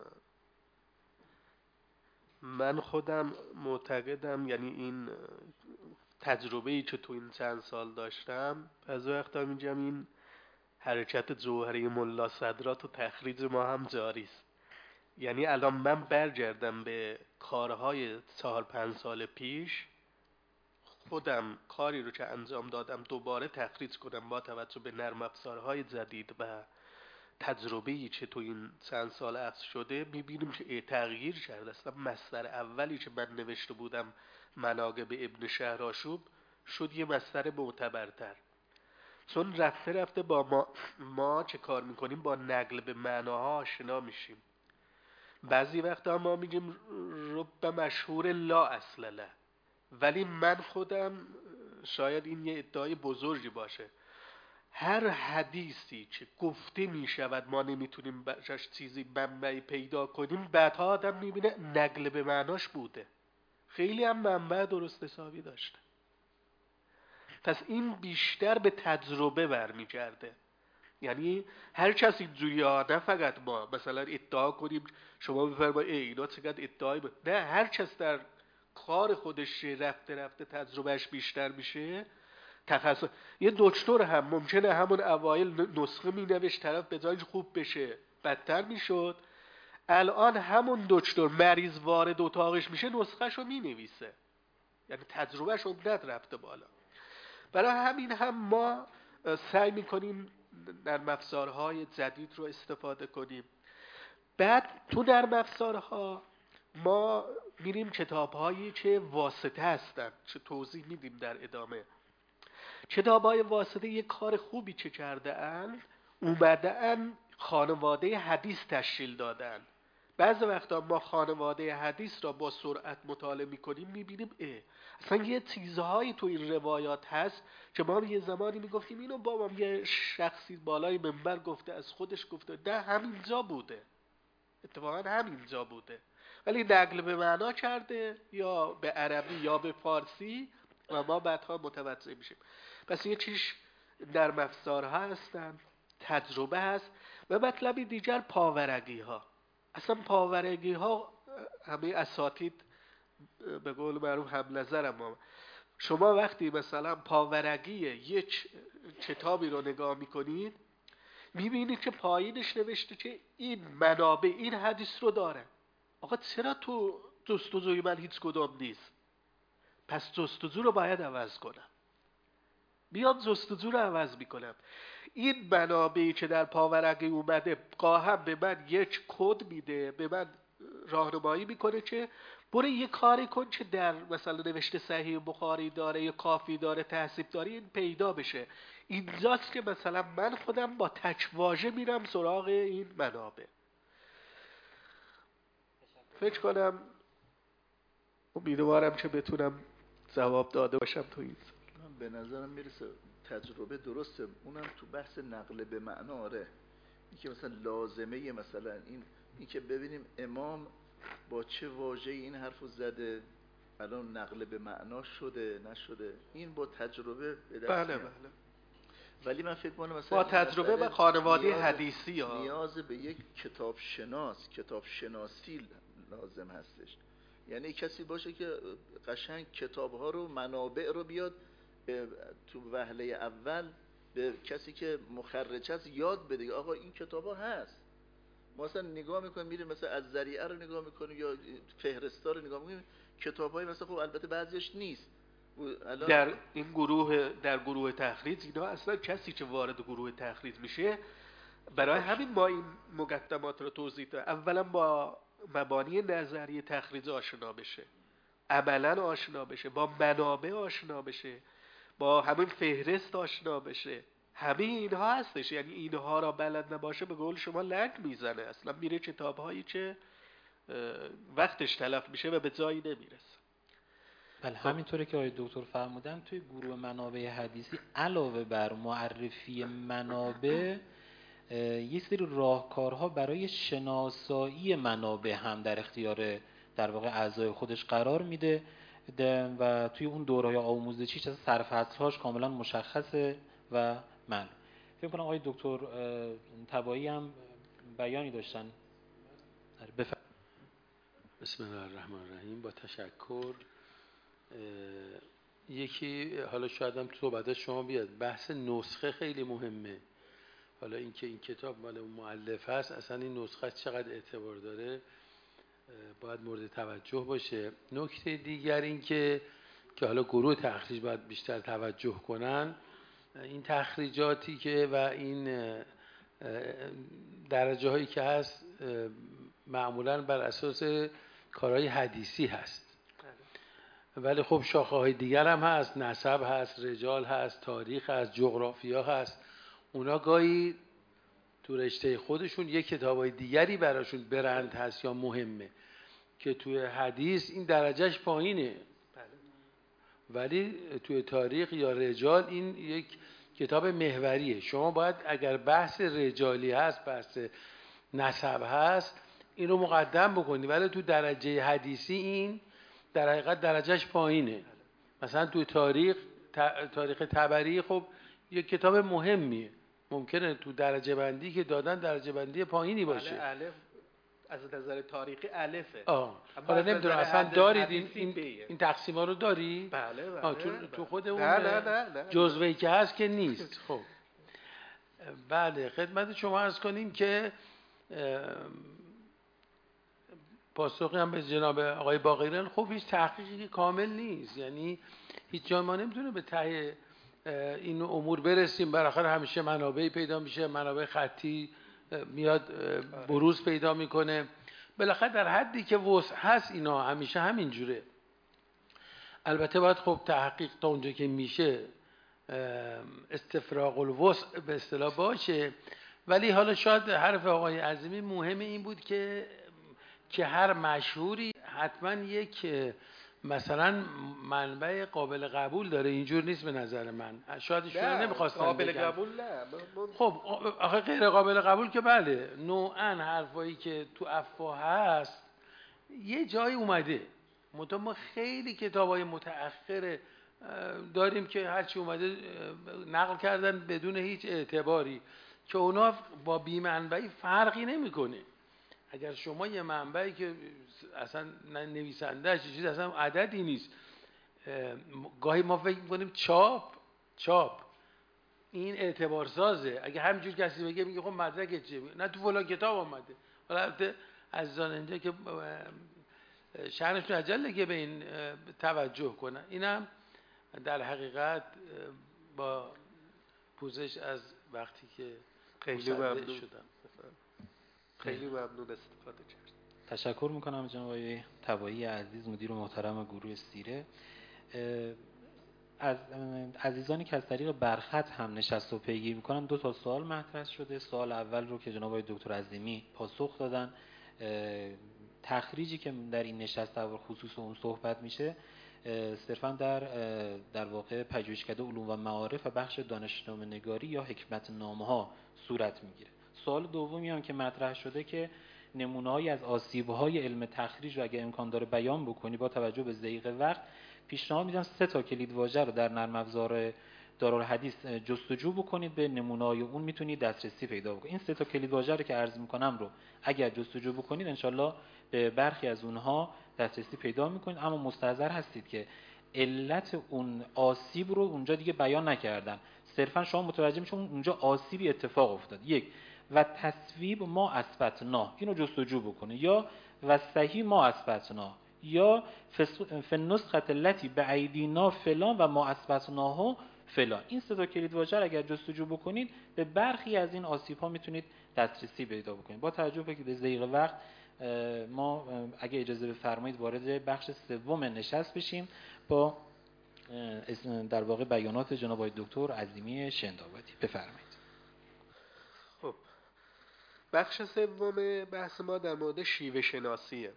من خودم معتقدم، یعنی این تجربه‌ای که تو این چند سال داشتم، از وقتا میگم این حرکت جوهری ملا صدرات و تخریج ما هم جاری است. یعنی الان من برگردم به کارهای 4-5 سال پیش، خودم کاری رو که انجام دادم دوباره تخریج کنم با توجه به نرم افزارهای جدید و تجربه‌ای که تو این چند سال اخذ شده، میبینیم که تغییر کرده. اصلا مصدر اولی که من نوشته بودم مناقب ابن شهرآشوب شد یه مصدر معتبرتر، چون رفته رفته با ما که کار میکنیم با نقل به معناها آشنا میشیم. بعضی وقتا ما میگیم رب مشهور لا اصل له، ولی من خودم شاید این یه ادعای بزرگی باشه، هر حدیثی که گفته میشود ما نمیتونیم براش چیزی منبعی پیدا کنیم، بعدها آدم میبینه نقل به معناش بوده، خیلی هم منبع درست حسابی داشته. پس این بیشتر به تجربه برمیگرده. یعنی هر کسی اینجوری ها، نه فقط ما مثلا ادعا کنیم شما بفرمایید اینا چقدر ادعایی بود، نه، هر کس در کار خودش رفته رفته تجربهش بیشتر میشه. تخصص یه دکتر هم ممکنه همون اوایل نسخه مینوشت، طرف به جای خوب بشه بدتر میشد، الان همون دکتر مریض وارد اتاقش میشه نسخهش رو مینویسه، یعنی تجربهش اونقدر رفته بالا. برای همین هم ما سعی میکنیم نرم افزارهای جدید رو استفاده کنیم. بعد تو نرم افزارها ما میریم کتاب‌هایی که واسطه هستن، چه توضیح میدیم در ادامه. کتاب‌های واسطه یک کار خوبی چه کرده اند، اومدن خانواده حدیث تشکیل دادن. بعضی وقتا ما خانواده حدیث را با سرعت مطالعه میکنیم، میبینیم اصلا یه چیزهایی تو این روایات هست که ما یه زمانی میگفتیم اینو بابام یه شخصی بالای منبر گفته، از خودش گفته، نه همینجا بوده، اتفاقا همینجا بوده، ولی نقل به معنا کرده یا به عربی یا به فارسی و ما بعدها متوجه میشیم. پس یه چیش نرم افزارها هستن، تجربه هست، و مطلبی دیگر پاورقی ها. اصلا پاورقی ها همه اساتید به قول معروف هم نظرم ما. شما وقتی مثلا پاورقی یک کتابی رو نگاه میکنید، میبینید که پایینش نوشته که این منابع این حدیث رو داره. آقا چرا تو جستجوی من هیچ کدام نیست؟ پس جستجو رو باید عوض کنم. بیام جستجو رو عوض میکنم. این منابعی که در پاورقی اومده گاهم به من یک کد میده، به من راهنمایی میکنه که برو یه کاری کن که در مثلا نوشته صحیح بخاری داره یا کافی داره تحصیب داره، این پیدا بشه. اینجاست که مثلا من خودم با تکواژه میرم سراغ این منابع. فکر کنم امیدوارم که بتونم جواب داده باشم تو این. به نظرم میرسه تجربه درسته، اونم تو بحث نقل به معنا. آره، این که مثلا لازمه، مثلا این که ببینیم امام با چه واژه‌ای این حرفو زده، الان نقل به معنا شده نشده، این با تجربه به دست بله میاد. بله. ولی من فکر کنم مثلا با تجربه و خانواده حدیثی ها نیاز به یک کتاب شناسی لازم هستش. یعنی کسی باشه که قشنگ کتاب‌ها رو، منابع رو بیاد تو وهله اول به کسی که مخرج هست یاد بده. آقا این کتاب‌ها هست، ما مثلا نگاه میکنیم، میریم مثلا از ذریعه رو نگاه میکنیم یا فهرستا رو نگاه میکنیم، کتاب‌های مثلا خب البته بعضیش نیست. در این گروه تخریج اینا اصلا کسی که وارد گروه تخریج میشه برای همین ما این مقدمات رو توضیح دادیم. اولا با مبانی نظری تخریج آشنا بشه، عملا آشنا بشه، با منابع آشنا بشه، با همین فهرست آشنا بشه. همه اینها هستش. یعنی اینها را بلد نباشه به قول شما لنگ میزنه، اصلا میره کتاب‌هایی که وقتش تلف میشه و به جایی نمیرسه. بله، همینطوره که آقای دکتر فرمودن توی گروه منابع حدیثی علاوه بر معرفی منابع یه سری راهکارها برای شناسایی منابع هم در اختیار در واقع اعضای خودش قرار میده و توی اون دوره‌های آموزشی چه سرفصل‌هاش کاملا مشخصه و معلوم. فکر کنم آقای دکتر طبایی هم بیانی داشتن. بسم الله الرحمن الرحیم. با تشکر. یکی حالا شاید هم تو صحبت شما بیاد، بحث نسخه خیلی مهمه. حالا اینکه این کتاب مال اون مؤلف هست، اصلا این نسخه چقدر اعتبار داره باید مورد توجه باشه. نکته دیگر این که حالا گروه تخریج باید بیشتر توجه کنن، این تخریجاتی که و این درجه هایی که هست معمولا بر اساس کارهای حدیثی هست، ولی خب شاخه های دیگر هم هست، نسب هست، رجال هست، تاریخ هست، جغرافیا هست. اونا گاهی تو رشته خودشون یک کتابای دیگری براشون برند هست یا مهمه که توی حدیث این درجهش پایینه، ولی توی تاریخ یا رجال این یک کتاب محوریه. شما باید اگر بحث رجالی هست، بحث نسب هست، اینو مقدم بکنی، ولی تو درجه حدیثی این در حقیقت درجهش پایینه. مثلا توی تاریخ طبری خب یک کتاب مهمیه، ممکنه تو درجه بندی که دادن درجه بندی پایینی باشه. الف از نظر تاریخی الفه. حالا نمیدونم اصلا دارید این تقسیم ها رو داری؟ بله. تو خود اون نه. جزوه‌ای که هست که نیست. خب بله، خدمت شما عرض کنیم که پاسخی هم به جناب آقای باقریان، خب هیچ تحقیقی کامل نیست، یعنی هیچ جا ما نمیتونه به ته این امور برسیم. بالاخره همیشه منابعی پیدا میشه، منابع خطی میاد بروز پیدا میکنه، بالاخره در حدی که وسع هست اینا همیشه همین جوره. البته باید خب تحقیق تا اونجا که میشه استفراغ الوسع به اصطلاح باشه. ولی حالا شاید حرف آقای عظیمی مهم این بود که هر مشهوری حتما یک مثلا منبع قابل قبول داره. اینجور نیست به نظر من. شاید ایشون نمیخواستن قابل بگن. قبول نه. خب آخه غیر قابل قبول که بله، نوعا حرفایی که تو افواه هست یه جایی اومده. ما خیلی کتابای متأخر داریم که هرچی اومده نقل کردن بدون هیچ اعتباری، که اونا با بی منبعی فرقی نمیکنه. اگر شما یه منبعی که اصلا نویسنده‌اش چیز اصلا عددی نیست، گاهی ما فکر می‌کنیم چاپ این اعتبار سازه. اگه همینجور کسی بگه میگه خب مدرک چیه؟ نه تو فلان کتاب اومده. حالا البته عزیزان اینجا که شأنشون عجله که به این توجه کنن. اینم در حقیقت با پوزش از وقتی که خیلی ممنون شدم. خیلی ممنون استفاده کرد. تشکر میکنم جناب آقای طبایی عزیز، مدیر محترم گروه سیره. از عزیزانی که از طریق برخط هم نشست و پیگیری میکنن، 2 تا سوال مطرح شده. سوال اول رو که جناب آقای دکتر عظیمی پاسخ دادن، تخریجی که در این نشست در خصوص اون صحبت میشه صرفا در واقع پژوهشکده علوم و معارف و بخش دانشنامه نگاری یا حکمت نامه ها صورت میگیره. سوال دومی هم که مطرح شده که نمونه‌هایی از آسیب‌های علم تخریج رو اگه امکان داره بیان بکنی با توجه به ضیق وقت، پیشنهاد میدم 3 تا کلیدواژه رو در نرم افزار دارالحدیث جستجو بکنید، به نمونه‌های اون میتونید دسترسی پیدا بکنید. این 3 تا کلیدواژه رو که عرض میکنم رو اگر جستجو بکنید انشالله به برخی از اونها دسترسی پیدا میکنید. اما مستحضر هستید که علت اون آسیب رو اونجا دیگه بیان نکردن، صرفا شما متوجه میشید اونجا آسیبی اتفاق افتاد. یک، و تصویب ما اثبتنا، اینو جستجو بکنه، یا و صحیح ما اثبتنا، یا فی النسخه التي بعیدینا فلان و ما اثبتناه فلان. این سه تا کلید واژه رو اگر جستجو بکنید به برخی از این آسیب‌ها میتونید دسترسی پیدا بکنید. با توجه به ضیق وقت ما اگه اجازه بفرمایید وارد بخش سوم نشست بشیم با در واقع بیانات جناب آقای دکتر عظیمی شندآبادی. بفرمایید. خب بخش سوم بحث ما در مورد شیوه شناسیه.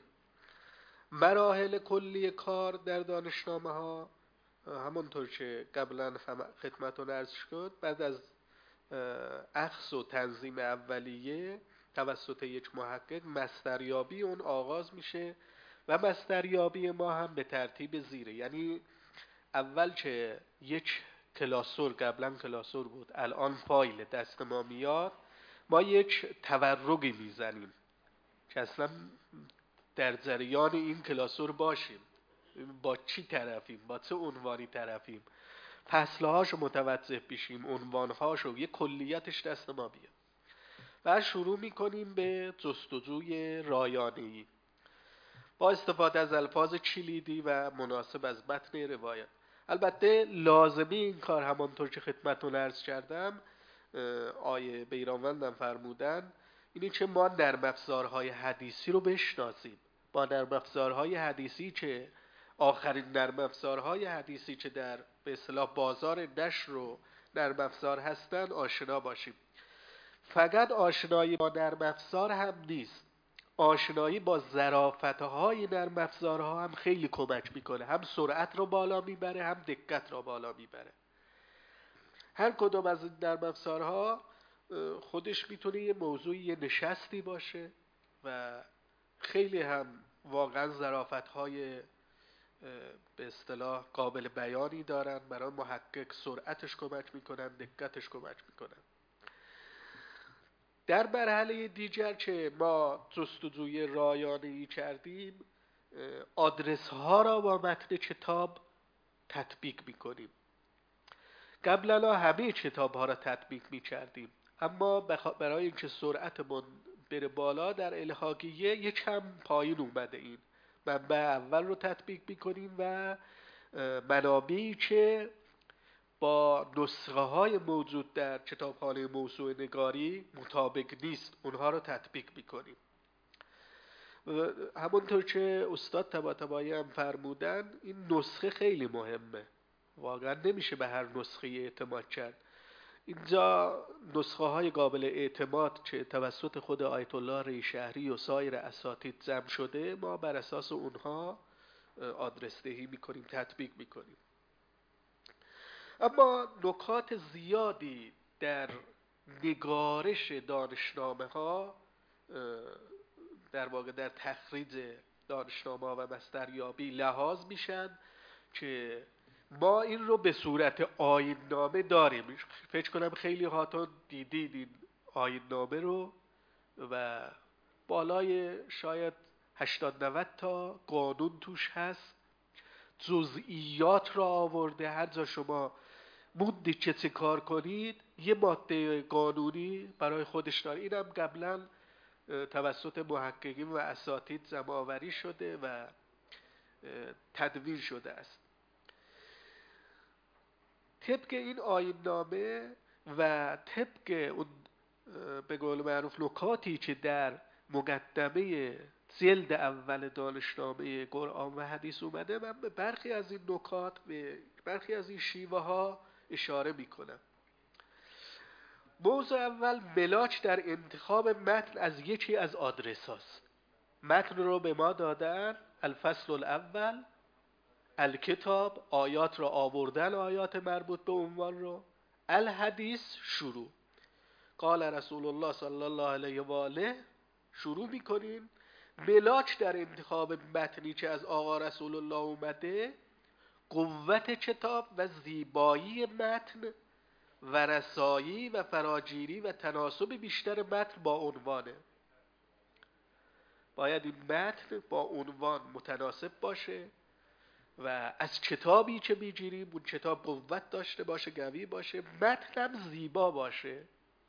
مراحل کلی کار در دانشنامه ها همونطور که قبلا خدمتتون عرض شد، بعد از اخذ و تنظیم اولیه توسط یک محقق مصدریابی اون آغاز میشه و مصدریابی ما هم به ترتیب زیره. یعنی اول که یک کلاسور، قبلا کلاسور بود الان فایل دست ما میاد، ما یک تورقی میزنیم که اصلا در جریان این کلاسور باشیم، با چی طرفیم، با چه عنوانی طرفیم، فصلهاشو متوجه بشیم، عنوانهاشو، یه کلیتش دست ما بیاد. و شروع میکنیم به جستجوی رایانه‌ای با استفاده از الفاظ کلیدی و مناسب از متن روایت. البته لازمی این کار همانطور که خدمتتون عرض کردم آیه بیرانوندم فرمودن اینه که ما نرم افزارهای حدیثی رو بشناسیم. با نرم افزارهای حدیثی که آخرین نرم افزارهای حدیثی که در به اصطلاح بازار نشر و نرم افزار هستن آشنا باشیم. فقط آشنایی با نرم افزار هم نیست، آشنایی با ظرافت‌های نرم افزارها هم خیلی کمک میکنه. هم سرعت رو بالا میبره، هم دقت رو بالا میبره. هر کدوم از این نرم افزارها خودش میتونه یه موضوع، یه نشستی باشه و خیلی هم واقعا ظرافت‌های به اصطلاح قابل بیانی دارن. برای محقق سرعتش کمک میکنن، دقتش کمک میکنن. در مرحله دیگر که ما جستجوی رایانه‌ای کردیم، آدرس ها را با متن کتاب تطبیق میکنیم. قبلا همه کتاب ها را تطبیق میکردیم، اما برای اینکه سرعتمون بره بالا در الحاقیه یکم پایین اومده. این منبع اول رو تطبیق میکنیم و منابعی که با نسخه های موجود در کتابخانه موسوعه نگاری مطابق نیست اونها رو تطبیق میکنیم. همونطور که استاد طباطبایی هم فرمودن، این نسخه خیلی مهمه. واقعا نمیشه به هر نسخه اعتماد کرد. اینجا نسخه های قابل اعتماد که توسط خود آیت الله ریشهری و سایر اساتید جمع شده، ما بر اساس اونها آدرس دهی میکنیم، تطبیق میکنیم. اما نکات زیادی در نگارش دانشنامه ها، در واقع در تخریج دانشنامه ها و مصدریابی لحاظ میشن که ما این رو به صورت آیین‌نامه داریم. فکر کنم خیلی هاتون دیدید این آیین‌نامه رو و بالای شاید 80-90 تا قانون توش هست، جزئیات را آورده. هر جا شما موندید که چه کار کنید یه ماده قانونی برای خودش داره. اینم قبلا توسط محققین و اساتید جمع‌آوری شده و تدوین شده است. طبق این آیین‌نامه و طبق اون به قول معروف نکاتی که در مقدمه جلد اول دانشنامه قرآن و حدیث اومده، من به برخی از این نکات، به برخی از این شیوه ها اشاره میکنم. موضوع اول، ملاک در انتخاب متن از یکی از آدرس هاست. متن رو به ما دادن، الفصل الاول، الکتاب، آیات رو آوردن، آیات مربوط به عنوان رو، الحدیث، شروع، قال رسول الله صلی الله علیه و آله، شروع میکنیم. ملاک در انتخاب متنی که از آقا رسول الله اومده، قوت کتاب و زیبایی متن و رسایی و فراگیری و تناسب بیشتر متن با عنوانه. باید این متن با عنوان متناسب باشه و از کتابی که میگیریم اون کتاب قوت داشته باشه، قوی باشه، متنم زیبا باشه.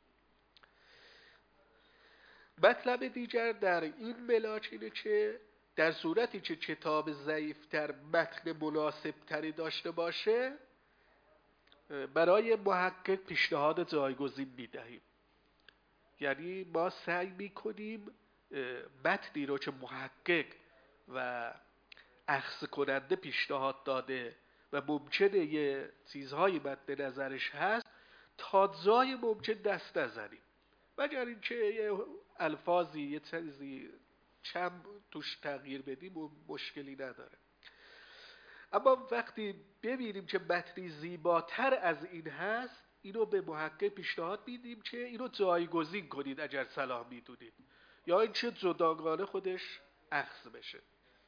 مطلب دیگر در این ملاک اینه که در صورتی که کتاب ضعیفتر متن مناسب تری داشته باشه، برای محقق پیشنهاد جایگزین میدهیم. یعنی ما سعی میکنیم متنی رو که محقق و اخذ کننده پیشنهاد داده و ممکنه یه چیزهایی مد نظرش هست تا جای ممکن دست نزنیم، مگر اینکه یه الفاظی یه چیزی چند توش تغییر بدیم و مشکلی نداره. اما وقتی ببینیم که متنی زیباتر از این هست، اینو به محقق پیشنهاد میدیم که اینو جایگزین کنید اگر صلاح میدونید، یا این چه جداگانه خودش اخذ بشه.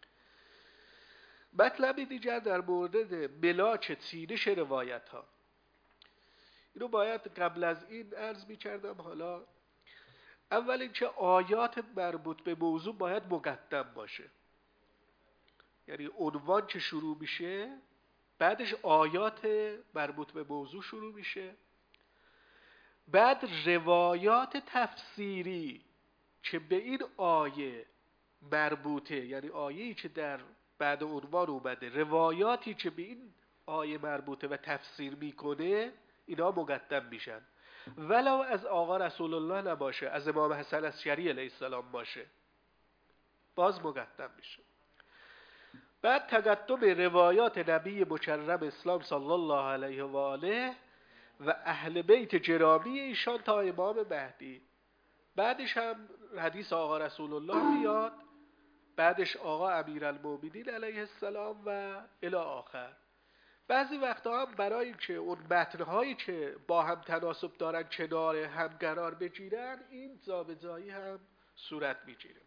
مطلب دیگر در مورد ملاک چینش روایت ها، اینو باید قبل از این عرض میکردم. حالا اول اینکه آیات مربوط به موضوع باید مقدم باشه، یعنی عنوان که شروع میشه بعدش آیات مربوط به موضوع شروع میشه، بعد روایات تفسیری که به این آیه مربوطه، یعنی آیه‌ای که در بعد عنوان اومده، روایاتی که به این آیه مربوطه و تفسیر میکنه، اینا مقدم میشن. ولو از آقا رسول الله نباشه، از امام حسن عسکری علیه السلام باشه، باز مقدم میشه. بعد تقدم روایات نبی مکرم اسلام صلی الله علیه و آله و اهل بیت گرامی ایشان تا امام مهدی. بعدش هم حدیث آقا رسول الله میاد، بعدش آقا امیرالمومنین علیه السلام و الی آخر. بعضی وقتا هم برای اینکه اون متن‌هایی که با هم تناسب دارن کنار هم قرار بگیرن، این جابجایی هم صورت میگیره.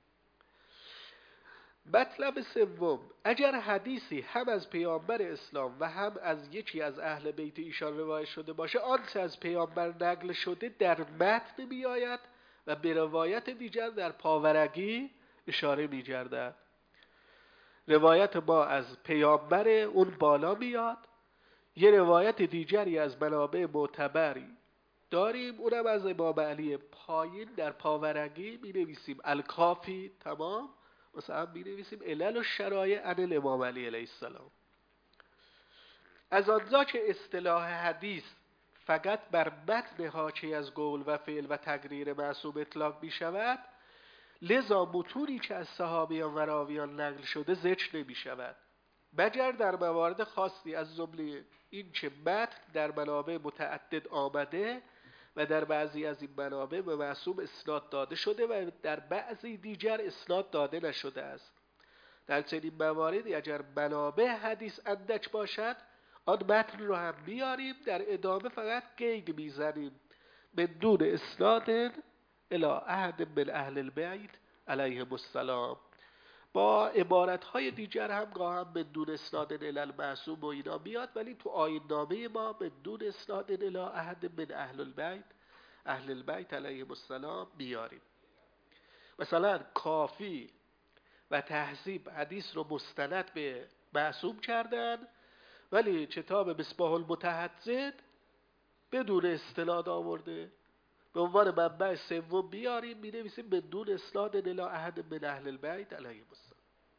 مطلب سوم، اگر حدیثی هم از پیامبر اسلام و هم از یکی از اهل بیت ایشان روایت شده باشه، آنچه از پیامبر نقل شده در متن میآید و به روایت دیگر در پاورقی اشاره می‌گردد. روایت ما از پیامبر اون بالا میاد، یه روایت دیگری از منابع معتبری داریم، اونم از امام علی پایین در پاورقی می‌نویسیم الکافی تمام، مثلا می‌نویسیم علل و شرایع عن الامام علی علیه السلام. از آنجا که اصطلاح حدیث فقط بر متن حاکی از قول و فعل و تقریر معصوم اطلاق می شود، لذا متونی که از صحابیان و راویان نقل شده ذکر نمی شود، مگر در موارد خاصی، از جمله این که متن در منابع متعدد آمده و در بعضی از این منابع به معصوم اسناد داده شده و در بعضی دیگر اسناد داده نشده است. در چنین مواردی اگر منابع حدیث اندک باشد، آن متن رو هم میاریم، در ادامه فقط قید میزنیم بدون اسناد الی احد من اهل البیت علیهم السلام. با عبارت‌های دیگر هم گاهم بدون اسناد الی المعصوم و اینا بیاد، ولی تو آیین نامه ما بدون اسناد الی احد من اهل البیت علیهم السلام بیاریم. مثلا کافی و تهذیب حدیث رو مستند به معصوم کردن، ولی کتاب مصباح المتحدث بدون استناد آورده. به عنوان منبع سوم بیاریم، می‌نویسیم بدون اسناد الی احد من اهل البیت علیهم السلام.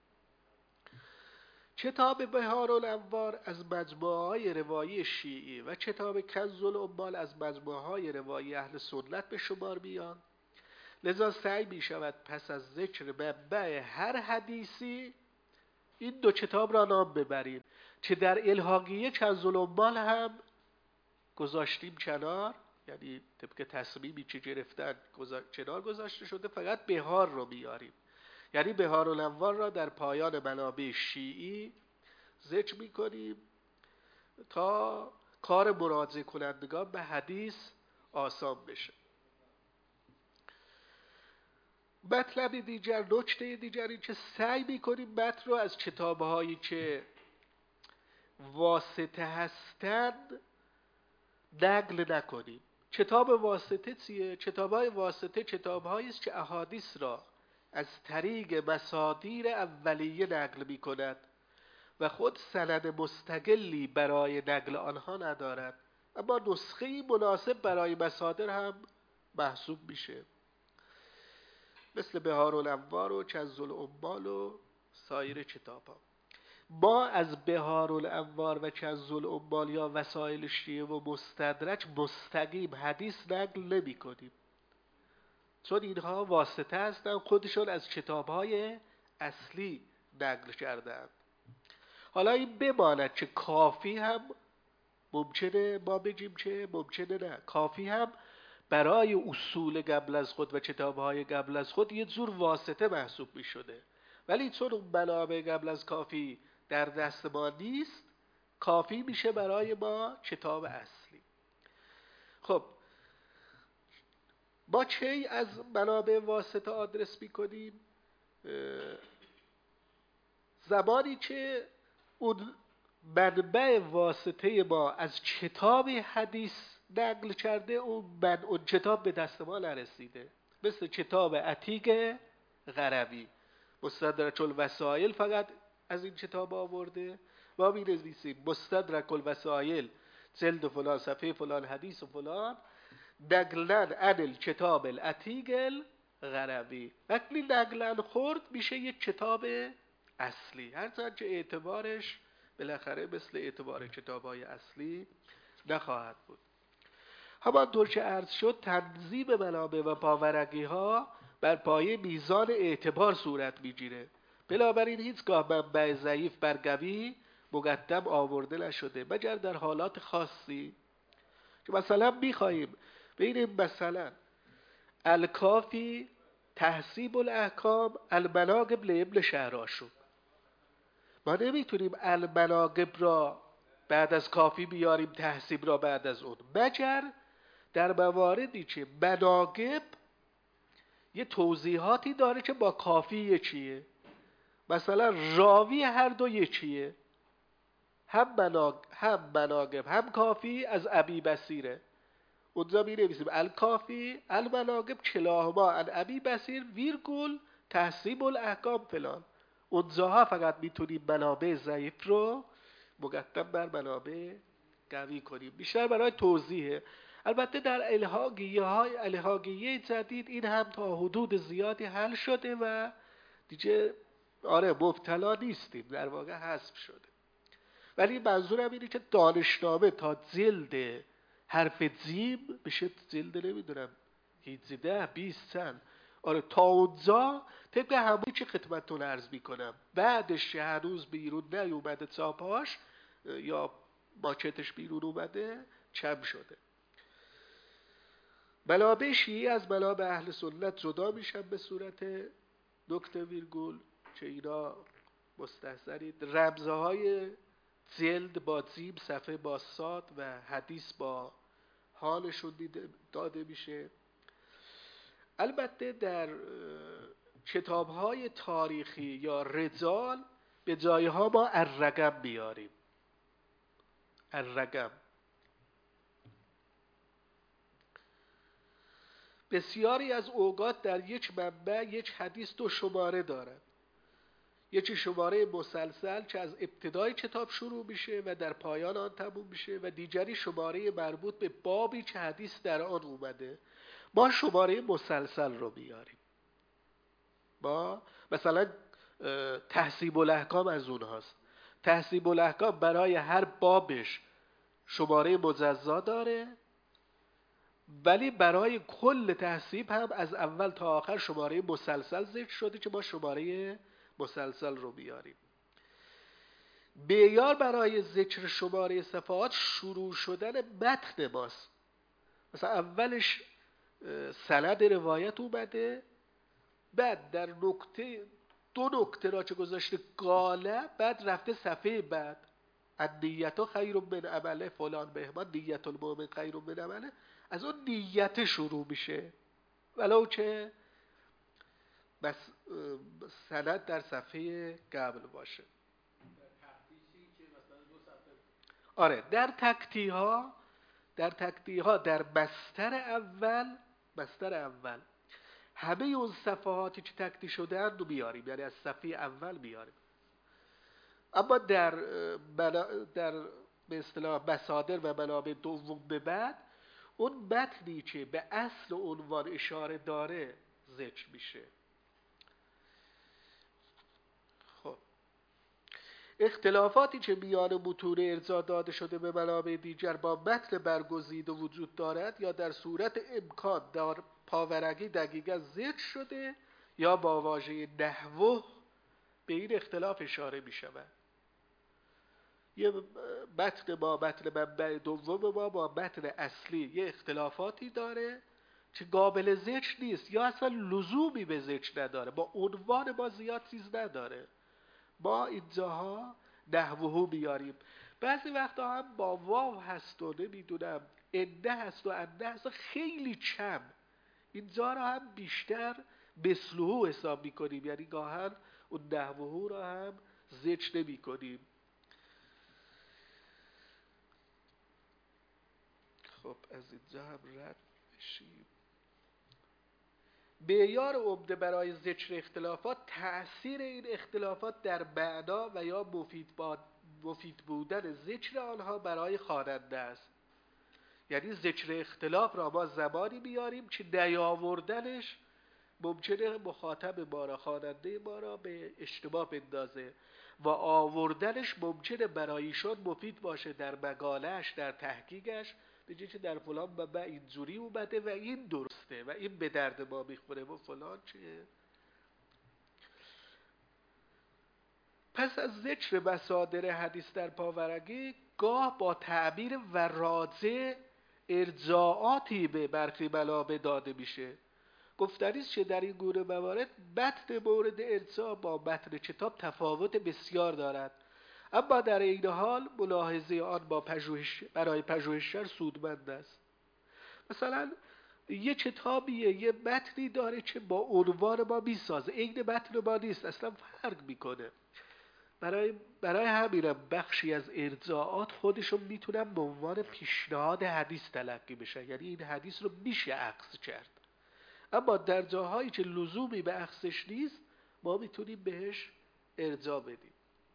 کتاب بهار الانوار از مجموعه‌های روایی شیعی و کتاب کنز العمال از مجموعه‌های روایی اهل سنت به شمار میان. لذا سعی می شود پس از ذکر منبع هر حدیثی این دو کتاب را نام ببریم که در الحاقیه کنز العمال هم گذاشتیم کنار، یعنی طبق تصمیمی که گرفتن کنار گذاشته شده، فقط بهار رو میاریم. یعنی بهار الانوار را در پایان منابع شیعی ذکر میکنیم تا کار مراجعه کنندگان به حدیث آسان بشه. مطلب دیگر، نکته دیگر این که سعی میکنیم متن رو از کتابهایی که واسطه هستند نقل نکنیم. کتاب واسطه چیه؟ کتابهای واسطه کتابهایی است که احادیث را از طریق مصادیر اولیه نقل می کند و خود سند مستقلی برای نقل آنها ندارد، اما نسخه‌ای مناسب برای مصادر هم محسوب میشه، مثل بهار الانوار و کنز العمال و سایر کتاب ها. ما از بهار الانوار و کنز العمال یا وسایل شیعه و مستدرک مستقیم حدیث نقل نمی کنیم، چون اینها واسطه هستن، خودشون از کتابهای اصلی نقل کردن. حالا این بماند که کافی هم ممکنه ما بگیم که ممکنه نه، کافی هم برای اصول قبل از خود و کتابهای قبل از خود یه جور واسطه محسوب می شده، ولی چون اون منابع قبل از کافی در دست ما نیست، کافی میشه برای ما کتاب اصلی. خب ما کی از منابع واسطه آدرس میکنیم؟ زمانی که اون منبع واسطه ما از کتاب حدیث نقل کرده، اون کتاب به دست ما نرسیده. مثل کتاب عتیق غربی، مستدرک الوسائل فقط از این کتاب آورده، ما می نویسیم مستدرک الوسائل جلد فلان صفحه فلان حدیث و فلان نقلن عن الکتاب العتیق الغربی. وقتی نقلن خورد میشه یک کتاب اصلی، هرچند که اعتبارش بالاخره مثل اعتبار کتاب‌های اصلی نخواهد بود. همانطور که عرض شد، تنظیم منابع و پاورقی‌ها بر پایه میزان اعتبار صورت میگیره. بنابراین هیچگاه منبع ضعیف بر قوی مقدم آورده نشده، مگر در حالات خاصی که مثلا میخواییم ببینیم مثلا الکافی تحصیب الاحکام المناقب لابن شهرآشوب، ما نمیتونیم المناقب را بعد از کافی بیاریم، تحصیب را بعد از اون، مگر در مواردی که مناقب یه توضیحاتی داره که با کافی یکیه. مثلا راوی هر دو یکیه، هم مناقب هم کافی از ابی بصیره، اونجا می نویسیم الکافی المناقب کلاهما عن ابی بصیر ویرگول تحصیب الاحکام فلان. اونجاها فقط میتونیم منابع ضعیف رو مقدم بر منابع قوی کنیم، بیشتر برای توضیحه. البته در الحاقیه جدید این هم تا حدود زیادی حل شده و دیگه مبتلا نیستیم، در واقع حذف شده. ولی منظورم اینه که دانشنامه تا جلد حرف جیم بشه، جلد نمیدونم 18 20 چند، تا اونجا طبق همونی که خدمتتون عرض میکنم، بعدش که هنوز بیرون نیومده چاپاش یا ماکتش بیرون اومده کم شده. منابع شیعی از منابع اهل سنت جدا میشن به صورت نقطه ویرگول که اینا مستحضرید. رمزهای جلد با جیم، صفحه با صاد و حدیث با حالشون داده میشه. البته در کتاب‌های تاریخی یا رجال به جایها ما الرقم بیاریم. الرقم بسیاری از اوقات در یک منبع یک حدیث دو شماره دارد، یکی شماره مسلسل که از ابتدای کتاب شروع میشه و در پایان آن تموم میشه و دیگری شماره مربوط به بابی که حدیث در آن اومده. ما شماره مسلسل رو بیاریم. ما مثلا تحصیب الاحکام از اونهاست. تحصیب الاحکام برای هر بابش شماره مجزا داره، ولی برای کل تحصیب هم از اول تا آخر شماره مسلسل ذکر شده که ما شماره مسلسل رو بیاریم. معیار برای ذکر شماره صفحات شروع شدن متن ماست. مثلا اولش سند روایت اومده، بعد در دو نکته را که گذاشته قاله، بعد رفته صفحه بعد النیت خیر من عمله فلان بهمان نیت المؤمن خیر من عمله، از اون نیت شروع میشه ولو که بس سند در صفحه قبل باشه. در تکتیها در بستر اول همه اون صفحاتی که تکتی شده رو بیاریم، یعنی از صفحه اول بیاریم. اما در به اصطلاح مصادر و منابع دوم به بعد، اون متنی که به اصل عنوان اشاره داره ذکر میشه. خب اختلافاتی که میان متون ارجاع داده شده به منابع دیگر با متن برگزیده وجود دارد یا در صورت امکان در پاورقی دقیقا ذکر شده یا با واژه نحوه به این اختلاف اشاره می شود. یه متن منبع دوم ما با متن اصلی یه اختلافاتی داره که قابل ذکر نیست یا اصلا لزومی به ذکر نداره، با عنوان ما زیاد چیز نداره، ما اینجاها نحوه بیاریم. بعضی وقتا هم با واو هست و نمیدونم انده هست و انده هست خیلی کم، اینجا را هم بیشتر مثلهو حساب میکنیم، یعنی گاهن اون نحوه را هم ذکر نمی کنیم. خب از اینجا هم رد بشیم. معیار عمده برای ذکر اختلافات تأثیر این اختلافات در معنا و یا مفید بودن ذکر آنها برای خواننده است. یعنی ذکر اختلاف را ما زمانی بیاریم که نیاوردنش ممکنه مخاطب ما را، خواننده ما را به اشتباه بندازه و آوردنش ممکنه برایشان مفید باشه در مقالهش، در تحقیقش، بگه که در فلان منبع اینجوری اومده و این درسته و این به درد ما میخوره و فلان چیه. پس از ذکر مصادر حدیث در پاورقی گاه با تعبیر و راجع ارجاعاتی به برخی منابع داده میشه. گفتنیست که در این گونه موارد متن مورد ارجاع با متن کتاب تفاوت بسیار دارد، اما در این حال ملاحظه آن برای پژوهشگر سودمند است. مثلا یه کتابیه، یه متنی داره که با عنوان ما میسازه، عین متن ما نیست، اصلا فرق میکنه. برای همینم بخشی از ارجاعات خودشون میتونن به عنوان پیشنهاد حدیث تلقی بشن، یعنی این حدیث رو میشه اخذ کرد، اما در جاهایی که لزومی به اخذش نیست ما میتونیم بهش ارجاع بدیم.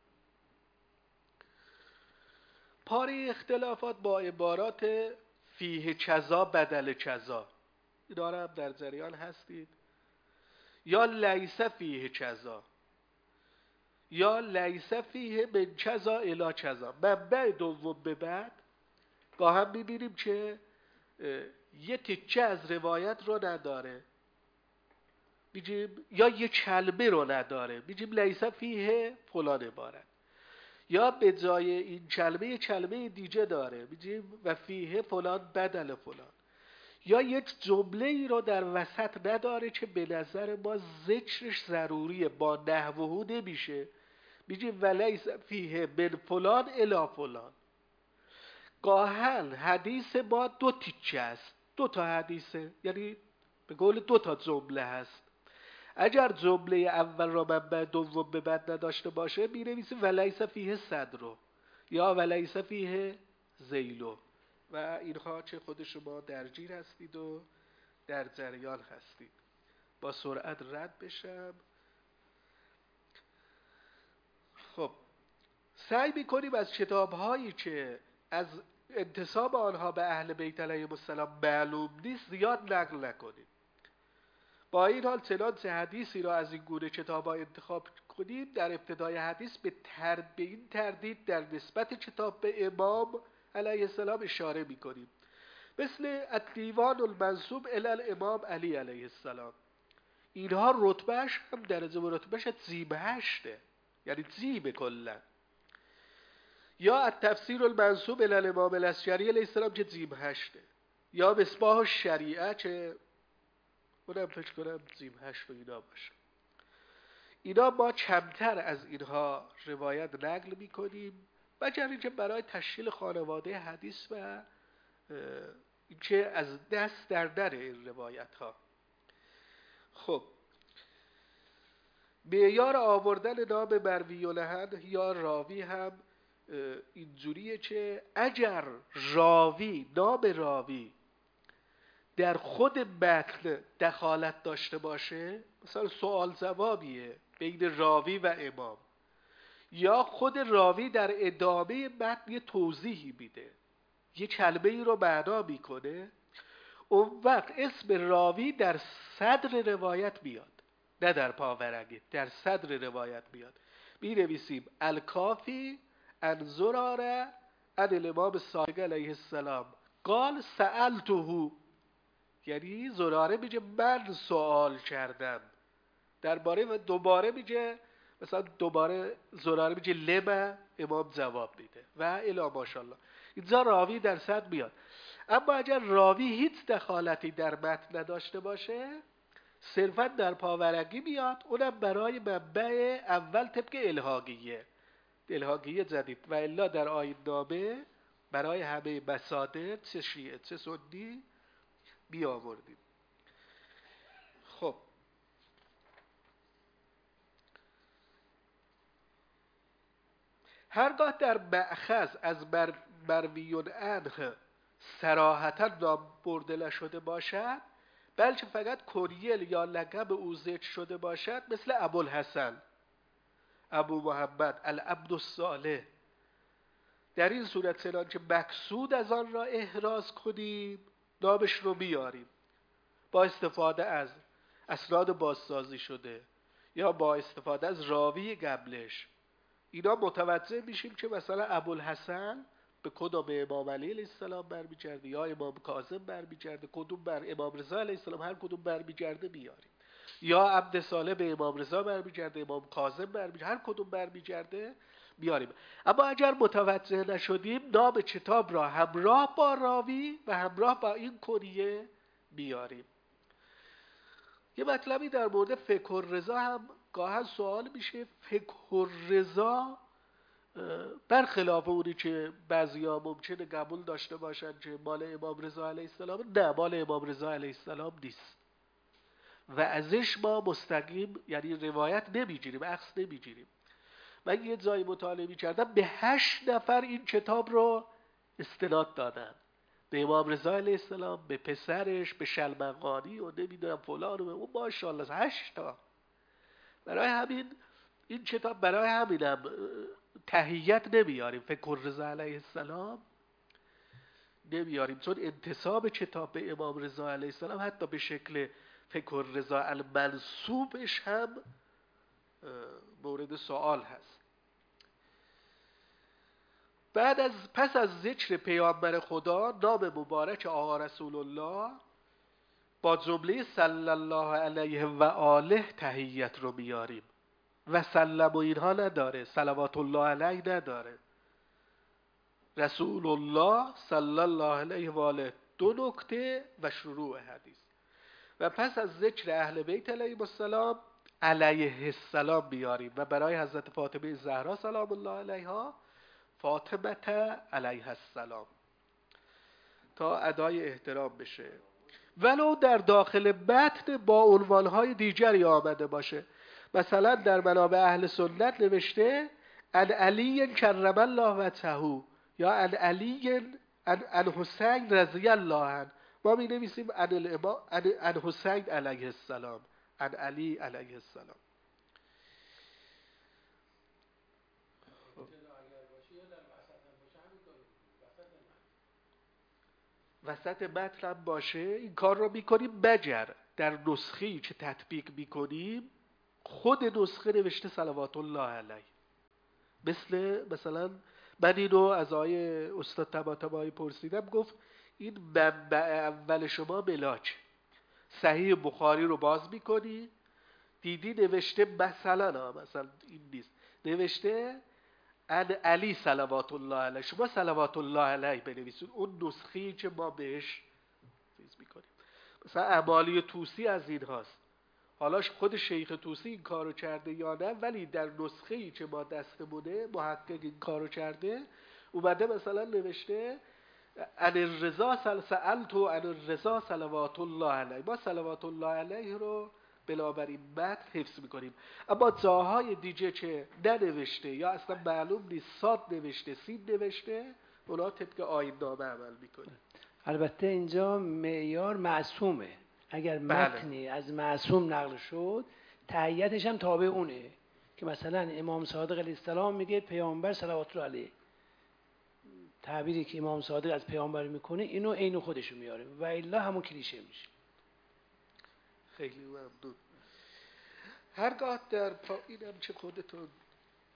پاره اختلافات با عبارات فیه کذا بدل کذا، اینا هم در جریان هستید، یا لیس فیه کذا یا لیس فیه من کذا الی کذا. منبع دوم به بعد گاهم میبینیم که یه تکه از روایت رو نداره، میگیم، یا یه کلمه رو نداره، میگیم لیس فیه فلان عبارت، یا به جای این کلمه یه کلمه دیگه داره، میگیم و فیه فلان بدل فلان، یا یک جمله ای رو در وسط نداره که به نظر ما ذکرش ضروریه، با نحوه نمیشه، میگیم و لیس فیه من فلان الی فلان. گاهن حدیث ما دو تیکه است، دو تا حدیثه، یعنی به قول دو تا جمله هست. اگر جمله اول را منبع دوم به بعد نداشته باشه می‌نویسیم ولیس فیه صدر یا ولیس فیه ذیل و اینها که خود شما درگیر هستید و در جریان هستید. با سرعت رد بشم. خب سعی می‌کنیم از کتاب‌هایی که از انتساب آنها به اهل بیت علیهم السلام معلوم نیست زیاد نقل نکنیم. با این حال چنانچه حدیثی را از این گونه کتاب‌ها انتخاب کنیم در ابتدای حدیث به این تردید در نسبت کتاب به امام علیه السلام اشاره می‌کنیم، مثل الدیوان المنسوب الی الامام علی علیه السلام. اینها رتبهش هم درجه و رتبهش جیم 8، یعنی جیم کلا. یا التفسیر المنسوب الی الامام الاشعری علیه السلام که جیم 8، یا مصباح الشریعه که اونم فکر کنم جیم 8 و اینا باشه. اینا ما کمتر از اینها روایت نقل میکنیم، مگر اینکه برای تشکیل خانواده حدیث و اینکه از دست در این روایت ها. خب معیار آوردن نام مروی لحن یا راوی هم اینجوریه که اگر نام راوی در خود متن دخالت داشته باشه، مثلا سوال جوابیه بین راوی و امام، یا خود راوی در ادامه متن یه توضیحی میده، یه کلمه ای رو معنا میکنه، اون وقت اسم راوی در صدر روایت میاد، نه در پاورقی، در صدر روایت میاد. می نویسیم الکافی ان زراره ان الامام صادق علیه السلام قال سألته، یعنی زراره میگه من سوال کردم درباره، و دوباره میگه مثلا دوباره زراره میگه لما، امام جواب میده و الی ماشاءالله. اینجا راوی در صد میاد. اما اگر راوی هیچ دخالتی در متن نداشته باشه صرفا در پاورقی میاد، اونم برای منبع اول طبق الحاقیه جدید، و الا در آیین نامه برای همه مصادر چه شیعه چه سنی بیاوردیم. خب هرگاه در مأخذ از مرویون عنه صراحتا نام برده نشده باشد، بلکه فقط کنیه یا لقب او ذکر شده باشد، مثل ابوالحسن، ابو محمد، العبد الصالح، در این صورت چنانچه مقصود از آن را احراز کنیم نامش رو بیاریم با استفاده از اسناد بازسازی شده یا با استفاده از راوی قبلش. اینا متوجه میشیم که مثلا ابوالحسن به کدوم امام علی علیه السلام برمیگرده یا امام کاظم برمیگرده، کدوم بر امام رضا علیه السلام، هر کدوم برمیگرده بیاریم، یا عبد صالح به امام رضا برمیگرده، امام کاظم برمیگرده، هر کدوم برمیگرده بیاریم. اما اگر متوجه نشدیم نام کتاب را همراه با راوی و همراه با این کنیه بیاریم. یه مطلبی در مورد فقه الرضا هم گاهن سوال میشه. فقه الرضا برخلاف اونی که بعضیا ممکنه قبول داشته باشن که مال امام رضا علیه السلام، نه، مال امام رضا علیه السلام نیست و ازش ما مستقیم یعنی روایت نمیگیریم، اخذ نمیگیریم. من یه جایی مطالعه می‌کردم به 8 نفر این کتاب رو استناد دادن، به امام رضا علیه السلام، به پسرش، به شلمغانی و نمیدونم فلان و اون، ماشاءالله 8 تا. برای همین این کتاب، برای همینم تحیت نمیاریم، فقه الرضا علیه السلام نمیاریم، چون انتساب کتاب به امام رضا علیه السلام حتی به شکل فقه الرضا المنسوبش هم مورد سوال هست. پس از ذکر پیامبر خدا نام مبارک آقا رسول الله با جمله صلی الله علیه و آله تحیت رو بیاریم و سلم و اینها نداره، صلوات الله علیه نداره، رسول الله صلی الله علیه و آله، 2 نکته و شروع حدیث. و پس از ذکر اهل بیت علیهم السلام علیه السلام بیاریم و برای حضرت فاطمه زهرا سلام الله علیها فاطمه علیها السلام تا ادای احترام بشه، ولو در داخل متن با عنوانهای دیگری آمده باشه. مثلا در منابع اهل سنت نوشته ان علی کرم الله وجهه یا ان علی ان حسین رضی الله عنه، ما می نویسیم ان حسین علیه السلام، ان علی علیه السلام. وسط متن هم باشه این کار رو میکنیم، مگر در نسخه‌ای که تطبیق میکنیم خود نسخه نوشته صلوات الله علیه. مثلا من اینو از آقای استاد طباطبایی پرسیدم، گفت این منبع اول شما ملاک، صحیح بخاری رو باز میکنی دیدی نوشته مثلا این نیست، نوشته ان علی صلوات الله علیه، شما صلوات الله علیه بنویسید، اون نسخه‌ای که ما بهش چیز میکنیم. مثلا اعمالی طوسی از این هاست، حالا خود شیخ طوسی این کارو کرده یا نه، ولی در نسخه‌ای که ما دستمونه محقق این کارو کرده، اومده مثلا نوشته ان الرضا سألت ان الرضا صلوات الله علیه، ما صلوات الله علیه رو بنابراین متن حفظ میکنیم. اما جاهای دیگه که ننوشته یا اصلا معلوم نیست صاد نوشته سین نوشته، اونا طبق آیین نامه عمل میکنیم. البته اینجا معیار معصومه، اگر متنی از معصوم نقل شد تحییتش هم تابع اونه، که مثلا امام صادق علیه السلام میگه پیامبر صلوات الله علیه، تعبیری که امام صادق از پیامبر میکنه اینو عین خودشو میاره و الا همون کلیشه میشه. خیلی ممنون. هرگاه در اینم که خودتون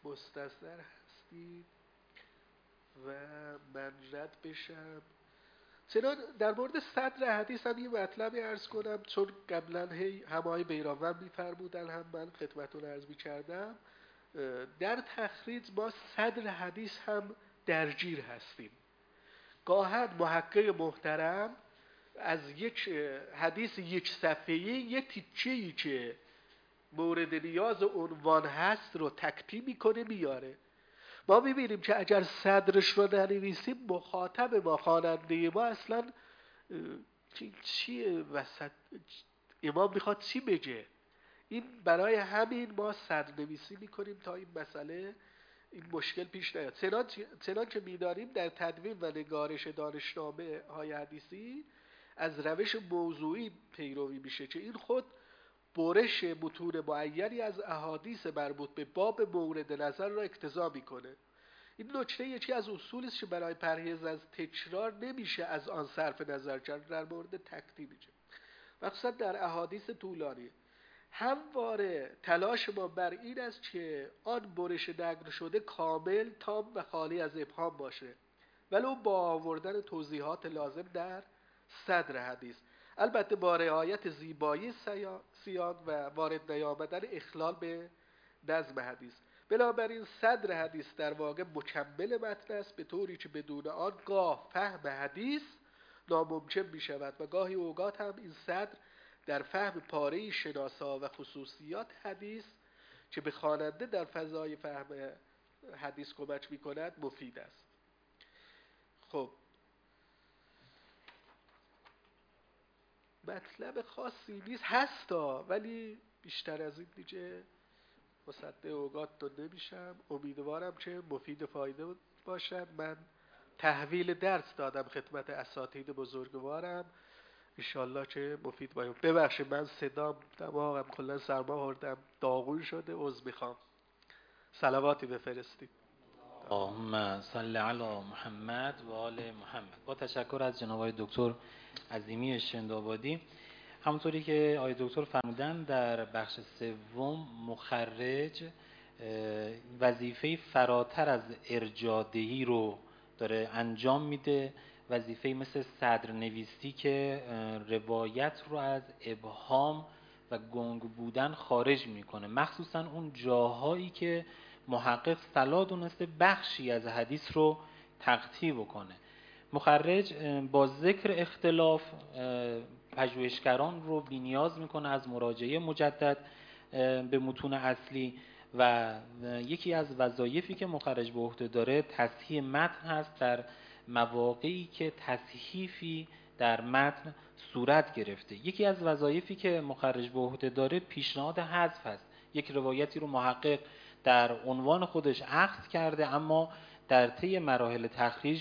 مستصدر هستید و من رد بشم. چنان در مورد صدر حدیث هم یه مطلبی عرض کنم، چون قبلا هم آقای بیرانور می‌فرمودن هم من خدمتتون عرض می‌کردم. در تخریج ما صدر حدیث هم درگیر هستیم. گاهن محقق محترم از یک حدیث یک صفحه‌ای یک تیکه‌ای که مورد نیاز عنوان هست رو تکپی میکنه میاره. ما میبینیم که اگر صدرش رو ننویسیم مخاطب ما، خواننده ما اصلا چیه وسط امام میخواد چی بگه. این برای همین ما صدر نویسی میکنیم تا این مسئله، این مشکل پیش نیاد. چنان که میداریم در تدوین و نگارش دانشنامه های حدیثی از روش موضوعی پیروی میشه که این خود برش متون معینی از احادیث مربوط به باب مورد نظر را اقتضا میکنه. این نکته یکی از اصولی است که برای پرهیز از تکرار نمیشه از آن صرف نظر کرد. در مورد تکتیب مخصوصا در احادیث طولانی همواره تلاش ما بر این است که آن برش نقل شده کامل، تام و خالی از ابهام باشه، ولو با آوردن توضیحات لازم در صدر حدیث، البته با رعایت زیبایی سیاق و وارد نیامدن اخلال به نظم حدیث. بنابراین صدر حدیث در واقع مکمل متن است، به طوری که بدون آن گاه فهم حدیث ناممکن می شود و گاهی اوقات هم این صدر در فهم پاره‌ای شناسا و خصوصیات حدیث که به خواننده در فضای فهم حدیث کمک می کند مفید است. خب مطلب خاصی نیست، هستا، ولی بیشتر از این دیگه مصدق اوقات تو نمیشم. امیدوارم که مفید فایده باشم. من تحویل درس دادم خدمت اساتید بزرگوارم، انشالله که مفید باشه. ببخشید من صدام دماغم کلا سرما خوردم، داغون شده، عذر میخوام. صلواتی بفرستید. اللهم صل علی محمد و آل محمد. با تشکر از جناب آقای دکتر عظیمی شندآبادی. همونطوری که آقای دکتر فرمودن در بخش سوم مخرج وظیفه فراتر از ارجاء‌دهی رو داره انجام میده، وظیفه مثل صدرنویسی که روایت رو از ابهام و گنگ بودن خارج میکنه، مخصوصا اون جاهایی که محقق صلاح دونسته بخشی از حدیث رو تقطیع بکنه. مخرج با ذکر اختلاف پژوهشگران رو بی‌نیاز میکنه از مراجعه مجدد به متون اصلی و یکی از وظایفی که مخرج به عهده داره تصحیح متن هست در مواقعی که تصحیفی در متن صورت گرفته. یکی از وظایفی که مخرج به عهده داره پیشنهاد حذف هست. یک روایتی رو محقق در عنوان خودش اخذ کرده، اما در طی مراحل تخریج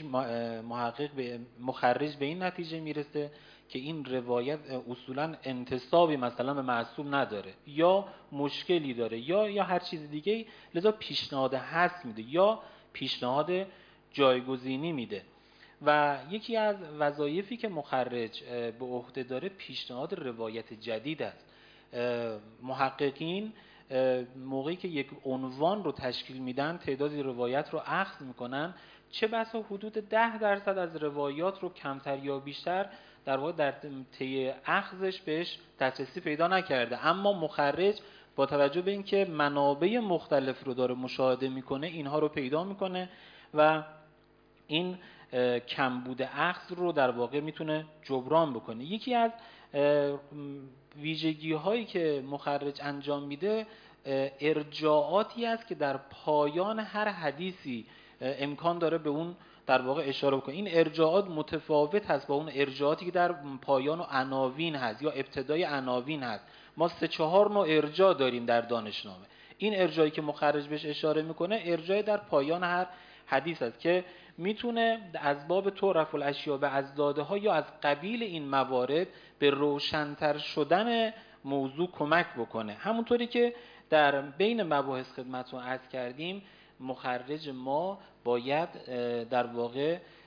مخرج به این نتیجه میرسه که این روایت اصولا انتسابی مثلا به معصوم نداره یا مشکلی داره یا هر چیز دیگه، لذا پیشنهاد حذف میده یا پیشنهاد جایگزینی میده. و یکی از وظایفی که مخرج به عهده داره پیشنهاد روایت جدید است. محققین موقعی که یک عنوان رو تشکیل میدن تعدادی روایت رو اخذ میکنن، چه بسا حدود 10% از روایات رو کمتر یا بیشتر در واقع در طی اخذش بهش دسترسی پیدا نکرده، اما مخرج با توجه به اینکه منابع مختلف رو داره مشاهده میکنه اینها رو پیدا میکنه و این کمبود اخذ رو در واقع میتونه جبران بکنه. یکی از ویژگی هایی که مخرج انجام میده ارجاعاتی است که در پایان هر حدیثی امکان داره به اون در واقع اشاره بکنه. این ارجاعات متفاوت هست با اون ارجاعاتی که در پایان و عناوین هست یا ابتدای عناوین هست. ما 3-4 نوع ارجاع داریم در دانشنامه. این ارجاعی که مخرج بهش اشاره میکنه ارجاع در پایان هر حدیث است که میتونه از باب تعرف الاشیاء به ازدادها یا از قبیل این موارد به روشن‌تر شدن موضوع کمک بکنه. همونطوری که در بین مباحث خدمتتون عرض کردیم، مخرج ما باید در واقع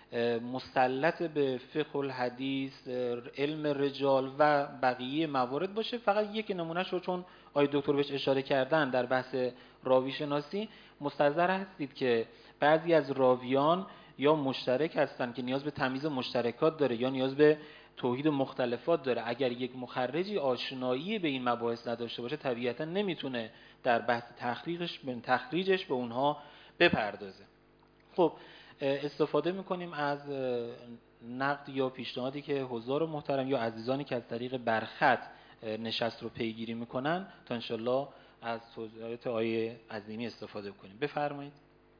مسلط به فقه الحدیث، علم رجال و بقیه موارد باشه. فقط یک نمونهش رو چون آقای دکتر بهش اشاره کردن در بحث راوی شناسی، مستحضر هستید که بعضی از راویان یا مشترک هستن که نیاز به تمییز مشترکات داره یا نیاز به توحید مختلفات داره. اگر یک مخرجی آشنایی به این مباحث نداشته باشه طبیعتا نمیتونه در بحث تخریجش به اونها بپردازه. خب استفاده میکنیم از نقد یا پیشنهادی که حضار محترم یا عزیزانی که از طریق برخط نشست رو پیگیری میکنن تا انشالله از توضیحات آقای عظیمی استفاده کنیم. بفرمایید.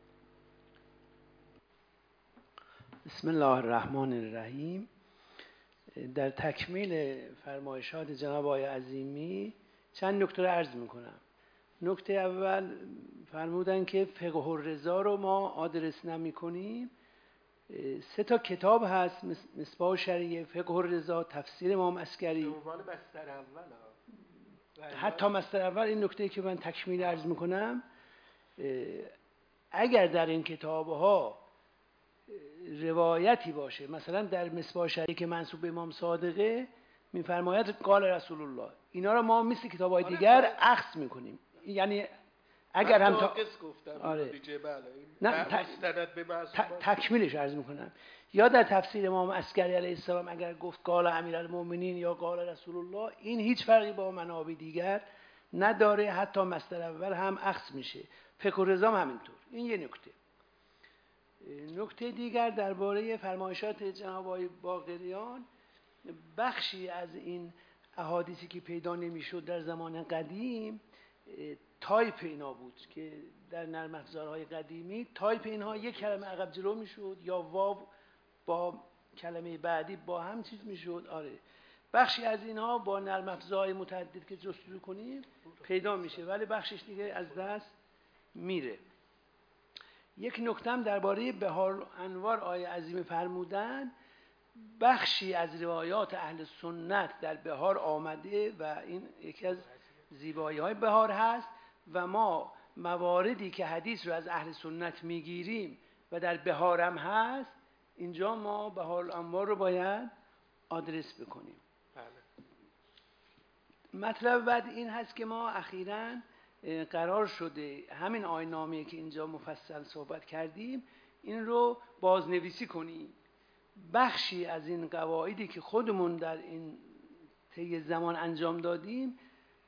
بسم الله الرحمن الرحیم. در تکمیل فرمایشات جناب آقای عظیمی چند نکته رو عرض میکنم. نکته اول فرمودن که فقه الرضا رو ما آدرس نمی کنیم. 3 کتاب هست: مصباح شریعه، فقه الرضا، تفسیر امام عسکری. به عنوان مصدر اول حتی مصدر اول. این نکته که من تکمیل عرض میکنم، اگر در این کتابها روایتی باشه، مثلا در مصباح شریعه که منسوب به امام صادقه میفرماید قال رسول الله، اینا رو ما مثل کتاب‌های دیگر اخذ میکنیم. یعنی اگر هم تکمیلش عرض میکنم، یا در تفسیر امام عسکری علیه السلام اگر گفت قال امیرالمؤمنین یا قال رسول الله، این هیچ فرقی با منابع دیگر نداره، حتی مصدر اول هم اخذ میشه. فقه الرضا هم همینطور. این یه نکته. نکته دیگر درباره فرمایشات جناب آقای باقریان، بخشی از این احادیثی که پیدا نمیشد در زمان قدیم تایپ اینا بود که در نرم افزارهای قدیمی تایپ اینها یک کلمه عقب جلو میشد یا واو با کلمه بعدی با هم چیز میشد. آره، بخشی از اینها با نرم افزارهای متعدد که جستجو کنیم پیدا میشه، ولی بخشش دیگه از دست میره. یک نکته هم درباره بهار انوار آقای عظیمی فرمودن، بخشی از روایات اهل سنت در بهار آمده و این یکی از زیبایی های بهار هست و ما مواردی که حدیث رو از اهل سنت میگیریم و در بهار هم هست، اینجا ما بهار انوار رو باید آدرس بکنیم. مطلب بعد این هست که ما اخیراً قرار شده همین آیه‌نامه‌ای که اینجا مفصل صحبت کردیم این رو بازنویسی کنیم. بخشی از این قواعدی که خودمون در این طی زمان انجام دادیم،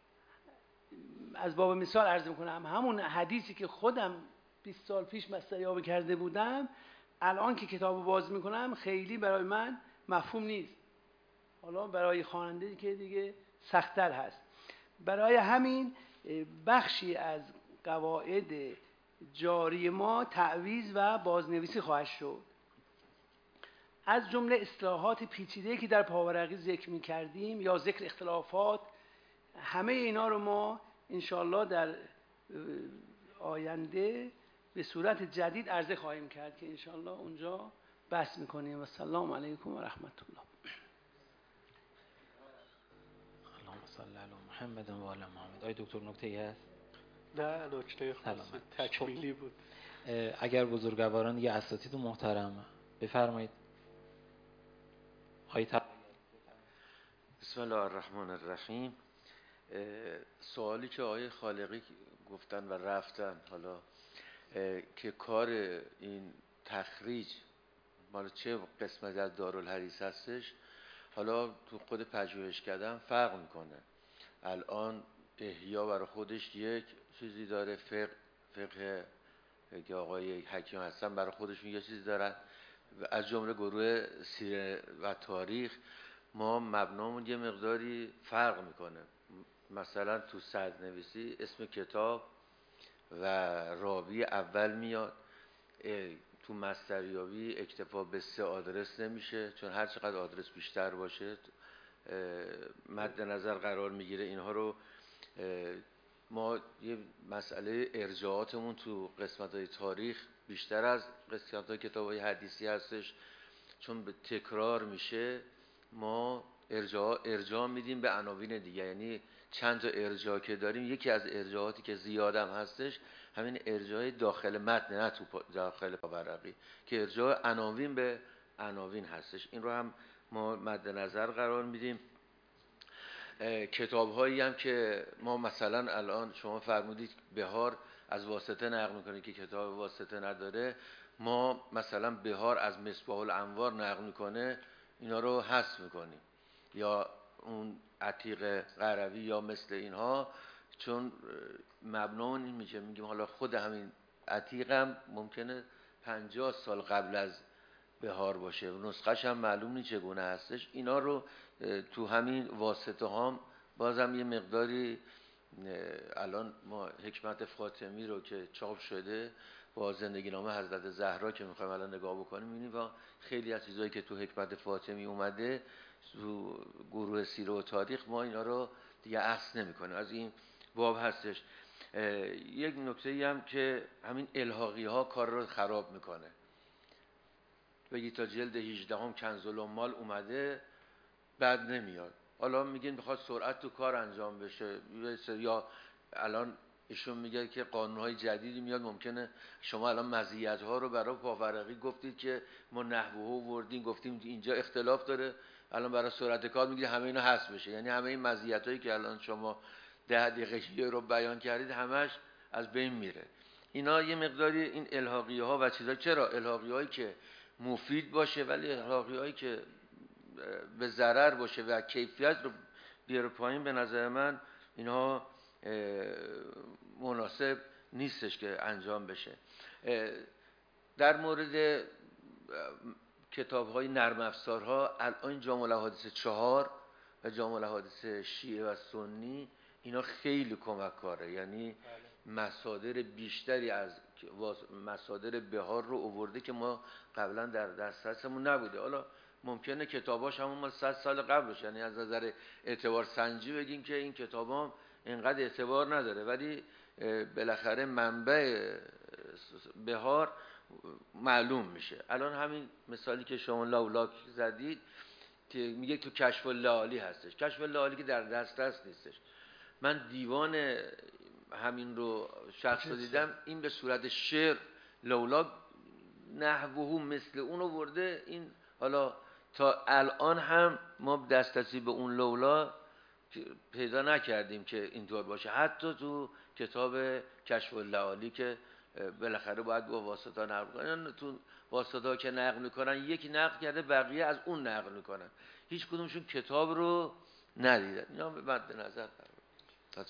از باب مثال عرض میکنم، همون حدیثی که خودم 20 سال پیش مستریابی کرده بودم، الان که کتابو باز میکنم خیلی برای من مفهوم نیست. حالا برای خواننده که دیگه سخت‌تر هست. برای همین بخشی از قواعد جاری ما تعویض و بازنویسی خواهد شد. از جمله اصطلاحات پیچیده‌ای که در پاورقی ذکر می‌کردیم یا ذکر اختلافات، همه اینا رو ما انشالله در آینده به صورت جدید عرضه خواهیم کرد که انشالله اونجا بحث می‌کنیم. و سلام علیکم و رحمت الله. اللهم صل علی محمد و آل محمد. آقای دکتر نکته‌ای هست؟ نه، نکته خاصی تکمیلی بود. اگر بزرگواران یه اساتید محترم بفرمایید. بسم الله الرحمن الرحیم. سوالی که آقای خالقی گفتن و رفتن، حالا که کار این تخریج مال چه قسمت از دارالحدیث هستش، حالا تو خود پژوهش کردن فرق میکنه. الان احیا برای خودش یک چیزی داره، فقه که آقای حکیم هستن برای خودشون یه چیزی دارن، از جمله گروه سیره و تاریخ ما مبنامون یه مقداری فرق میکنه. مثلا تو سردنویسی اسم کتاب و راوی اول میاد، تو مستریابی اکتفا به 3 آدرس نمیشه، چون هر چقدر آدرس بیشتر باشه مد نظر قرار میگیره. اینها رو ما یه مسئله ارجاعاتمون تو قسمت‌های تاریخ بیشتر از قسمت‌های کتاب‌های حدیثی هستش، چون به تکرار میشه. ما ارجاع میدیم به عناوین دیگه. یعنی چند تا ارجاع که داریم، یکی از ارجاعاتی که زیادم هستش همین ارجاع داخل متن، نه تو داخل پاورقی، که ارجاع عناوین به عناوین هستش. این رو هم ما مد نظر قرار میدیم. کتاب هایی هم که ما مثلا الان شما فرمودید بهار از واسطه نقل میکنه که کتاب واسطه نداره، ما مثلا بهار از مصباح الانوار نقل میکنه، اینا رو حذف میکنیم. یا اون عتیق قروی یا مثل اینها، چون مبنامون این میشه، میگیم حالا خود همین عتیق هم ممکنه 50 سال قبل از بهار باشه و نسخش هم معلوم نیست چگونه هستش. اینا رو تو همین واسطه هم بازم یه مقداری، الان ما حکمت فاطمی رو که چاپ شده با زندگی نامه حضرت زهرا که میخوایم الان نگاه بکنیم، می‌بینیم و خیلی از چیزایی که تو حکمت فاطمی اومده تو گروه سیره و تاریخ ما اینا رو دیگه اخذ نمی‌کنیم. از این باب هستش. یک نکته‌ای هم که همین الحاقی ها کار رو خراب میکنه. بگی تا جلد 18 هم کنز العمال اومده بد نمیاد. حالا میگین بخواد سرعت تو کار انجام بشه، یا الان ایشون میگه که قانونهای جدیدی میاد، ممکنه شما الان مزیت‌ها رو برای پاورقی گفتید که ما نحوه وردیم، گفتیم اینجا اختلاف داره، الان برای سرعت کار میگه همه اینا حذف بشه. یعنی همه این مزیت‌هایی که الان شما 10 دقیقه رو بیان کردید همش از بین میره. اینا یه مقداری این الحاقی‌ها و چیزا، چرا الحاقی‌هایی که مفید باشه ولی الحاقی‌هایی که به ضرر باشه و کیفیت رو بیاره پایین، به نظر من اینها مناسب نیستش که انجام بشه. در مورد کتاب‌های نرم افزارها، الان جامع الاحادیث 4 و جامع الاحادیث شیعه و سنی اینا خیلی کمک کاره. یعنی مصادر بیشتری از مصادر بهار رو آورده که ما قبلا در دسترسمون نبوده. حالا ممکنه کتاباش همون مال 100 سال قبل باشه، یعنی از نظر اعتبار سنجی بگیم که این کتابام اینقدر اعتبار نداره، ولی بالاخره منبع بهار معلوم میشه. الان همین مثالی که شما لولاک زدید که میگه تو کشف اللآلی هستش، کشف اللآلی که در دسترس نیستش. من دیوان همین رو شخص دیدم، این به صورت شعر لولاک نحوه مثل اون آورده. این حالا تا الان هم ما دسترسی به اون لولا پیدا نکردیم که اینطور باشه، حتی تو کتاب کشف اللآلی که بالاخره باید با واسطه نقل کنن. تو واسطه که نقل میکنن یکی نقل کرده بقیه از اون نقل میکنن، هیچ کدومشون کتاب رو ندیدن. اینا به مد نظر قرار.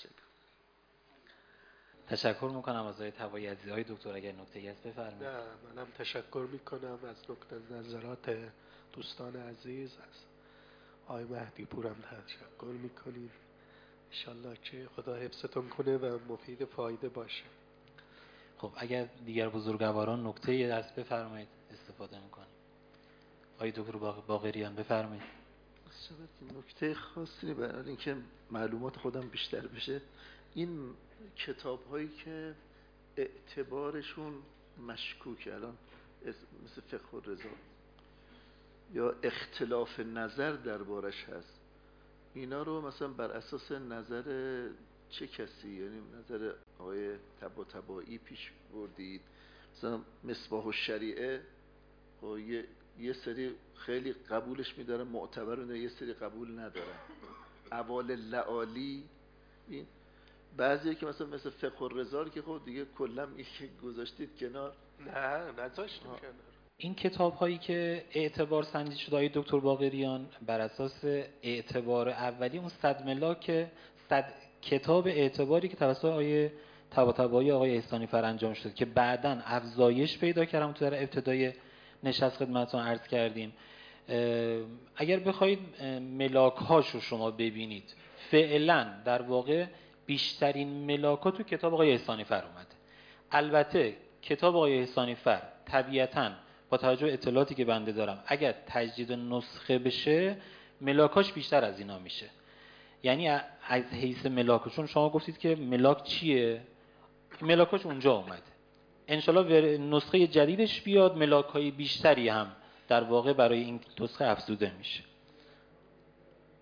تشکر میکنم از آقای طباطبایی. های دکتر اگر نکته‌ای هست بفرمایید. نه، منم تشکر میکنم از نکته نظرات دوستان عزیز. از آقای مهدی پورم تشکر میکنیم. انشالله که خدا حفظتون کنه و مفید فایده باشه. خب اگر دیگر بزرگواران نکته‌ای هست بفرمایید، استفاده میکنیم. آقای دکتر باقریان بفرمایید. نکته خاصی برای اینکه معلومات خودم بیشتر بشه، این کتاب هایی که اعتبارشون مشکوکه، الان مثل فقه الرضا یا اختلاف نظر دربارش هست، اینا رو مثلا بر اساس نظر چه کسی، یعنی نظر آقای طباطبایی پیش بردید؟ مثلا مصباح الشریعه یه سری خیلی قبولش میدارن، معتبرونه، یه سری قبول ندارن. اعوال لعالی، این بعضیه که مثل فقه الرضا که خب دیگه کلا میشه گذاشتید کنار. نه نذاشتیم کنار. این کتاب هایی که اعتبار سنجی شده آقای دکتر باقریان بر اساس اعتبار اولی، اون 100 ملاک 100 کتاب اعتباری که توسط آقای طباطبایی آقای احسانی فر انجام شده که بعداً افزایش پیدا کردم تو در ابتدای نشست خدمتتون عرض کردیم. اگر بخواید ملاک هاشو شما ببینید، فعلا در واقع بیشترین ملاکات تو کتاب آقای احسانی فر اومده. البته کتاب آقای احسانی فر طبیعتاً با توجه به اطلاعاتی که بنده دارم اگر تجدید نسخه بشه ملاکاش بیشتر از اینا میشه. یعنی از حیث ملاک، چون شما گفتید که ملاک چیه، ملاکاش اونجا اومده. انشالله نسخه جدیدش بیاد ملاک‌های بیشتری هم در واقع برای این نسخه افزوده میشه.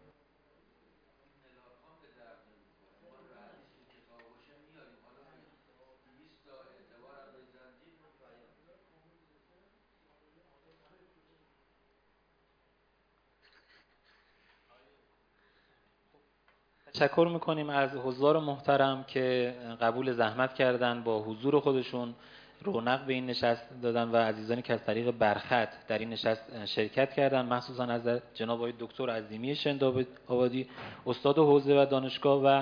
تشکر میکنیم از حضار محترم که قبول زحمت کردن، با حضور خودشون رونق به این نشست دادن و عزیزانی که از طریق برخط در این نشست شرکت کردن، مخصوصا از جناب آقای دکتر عظیمی شندآبادی استاد حوزه و دانشگاه و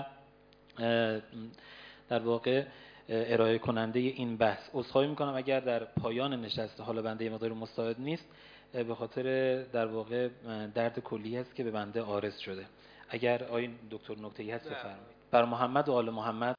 در واقع ارائه کننده این بحث. عذرخواهی میکنم اگر در پایان نشست حالا بنده یه مقدار مستعد نیست، به خاطر در واقع درد کلی است که به بنده عارض شده. اگر آقای دکتر نکته‌ای هست بفرمایید. بر محمد و آل محمد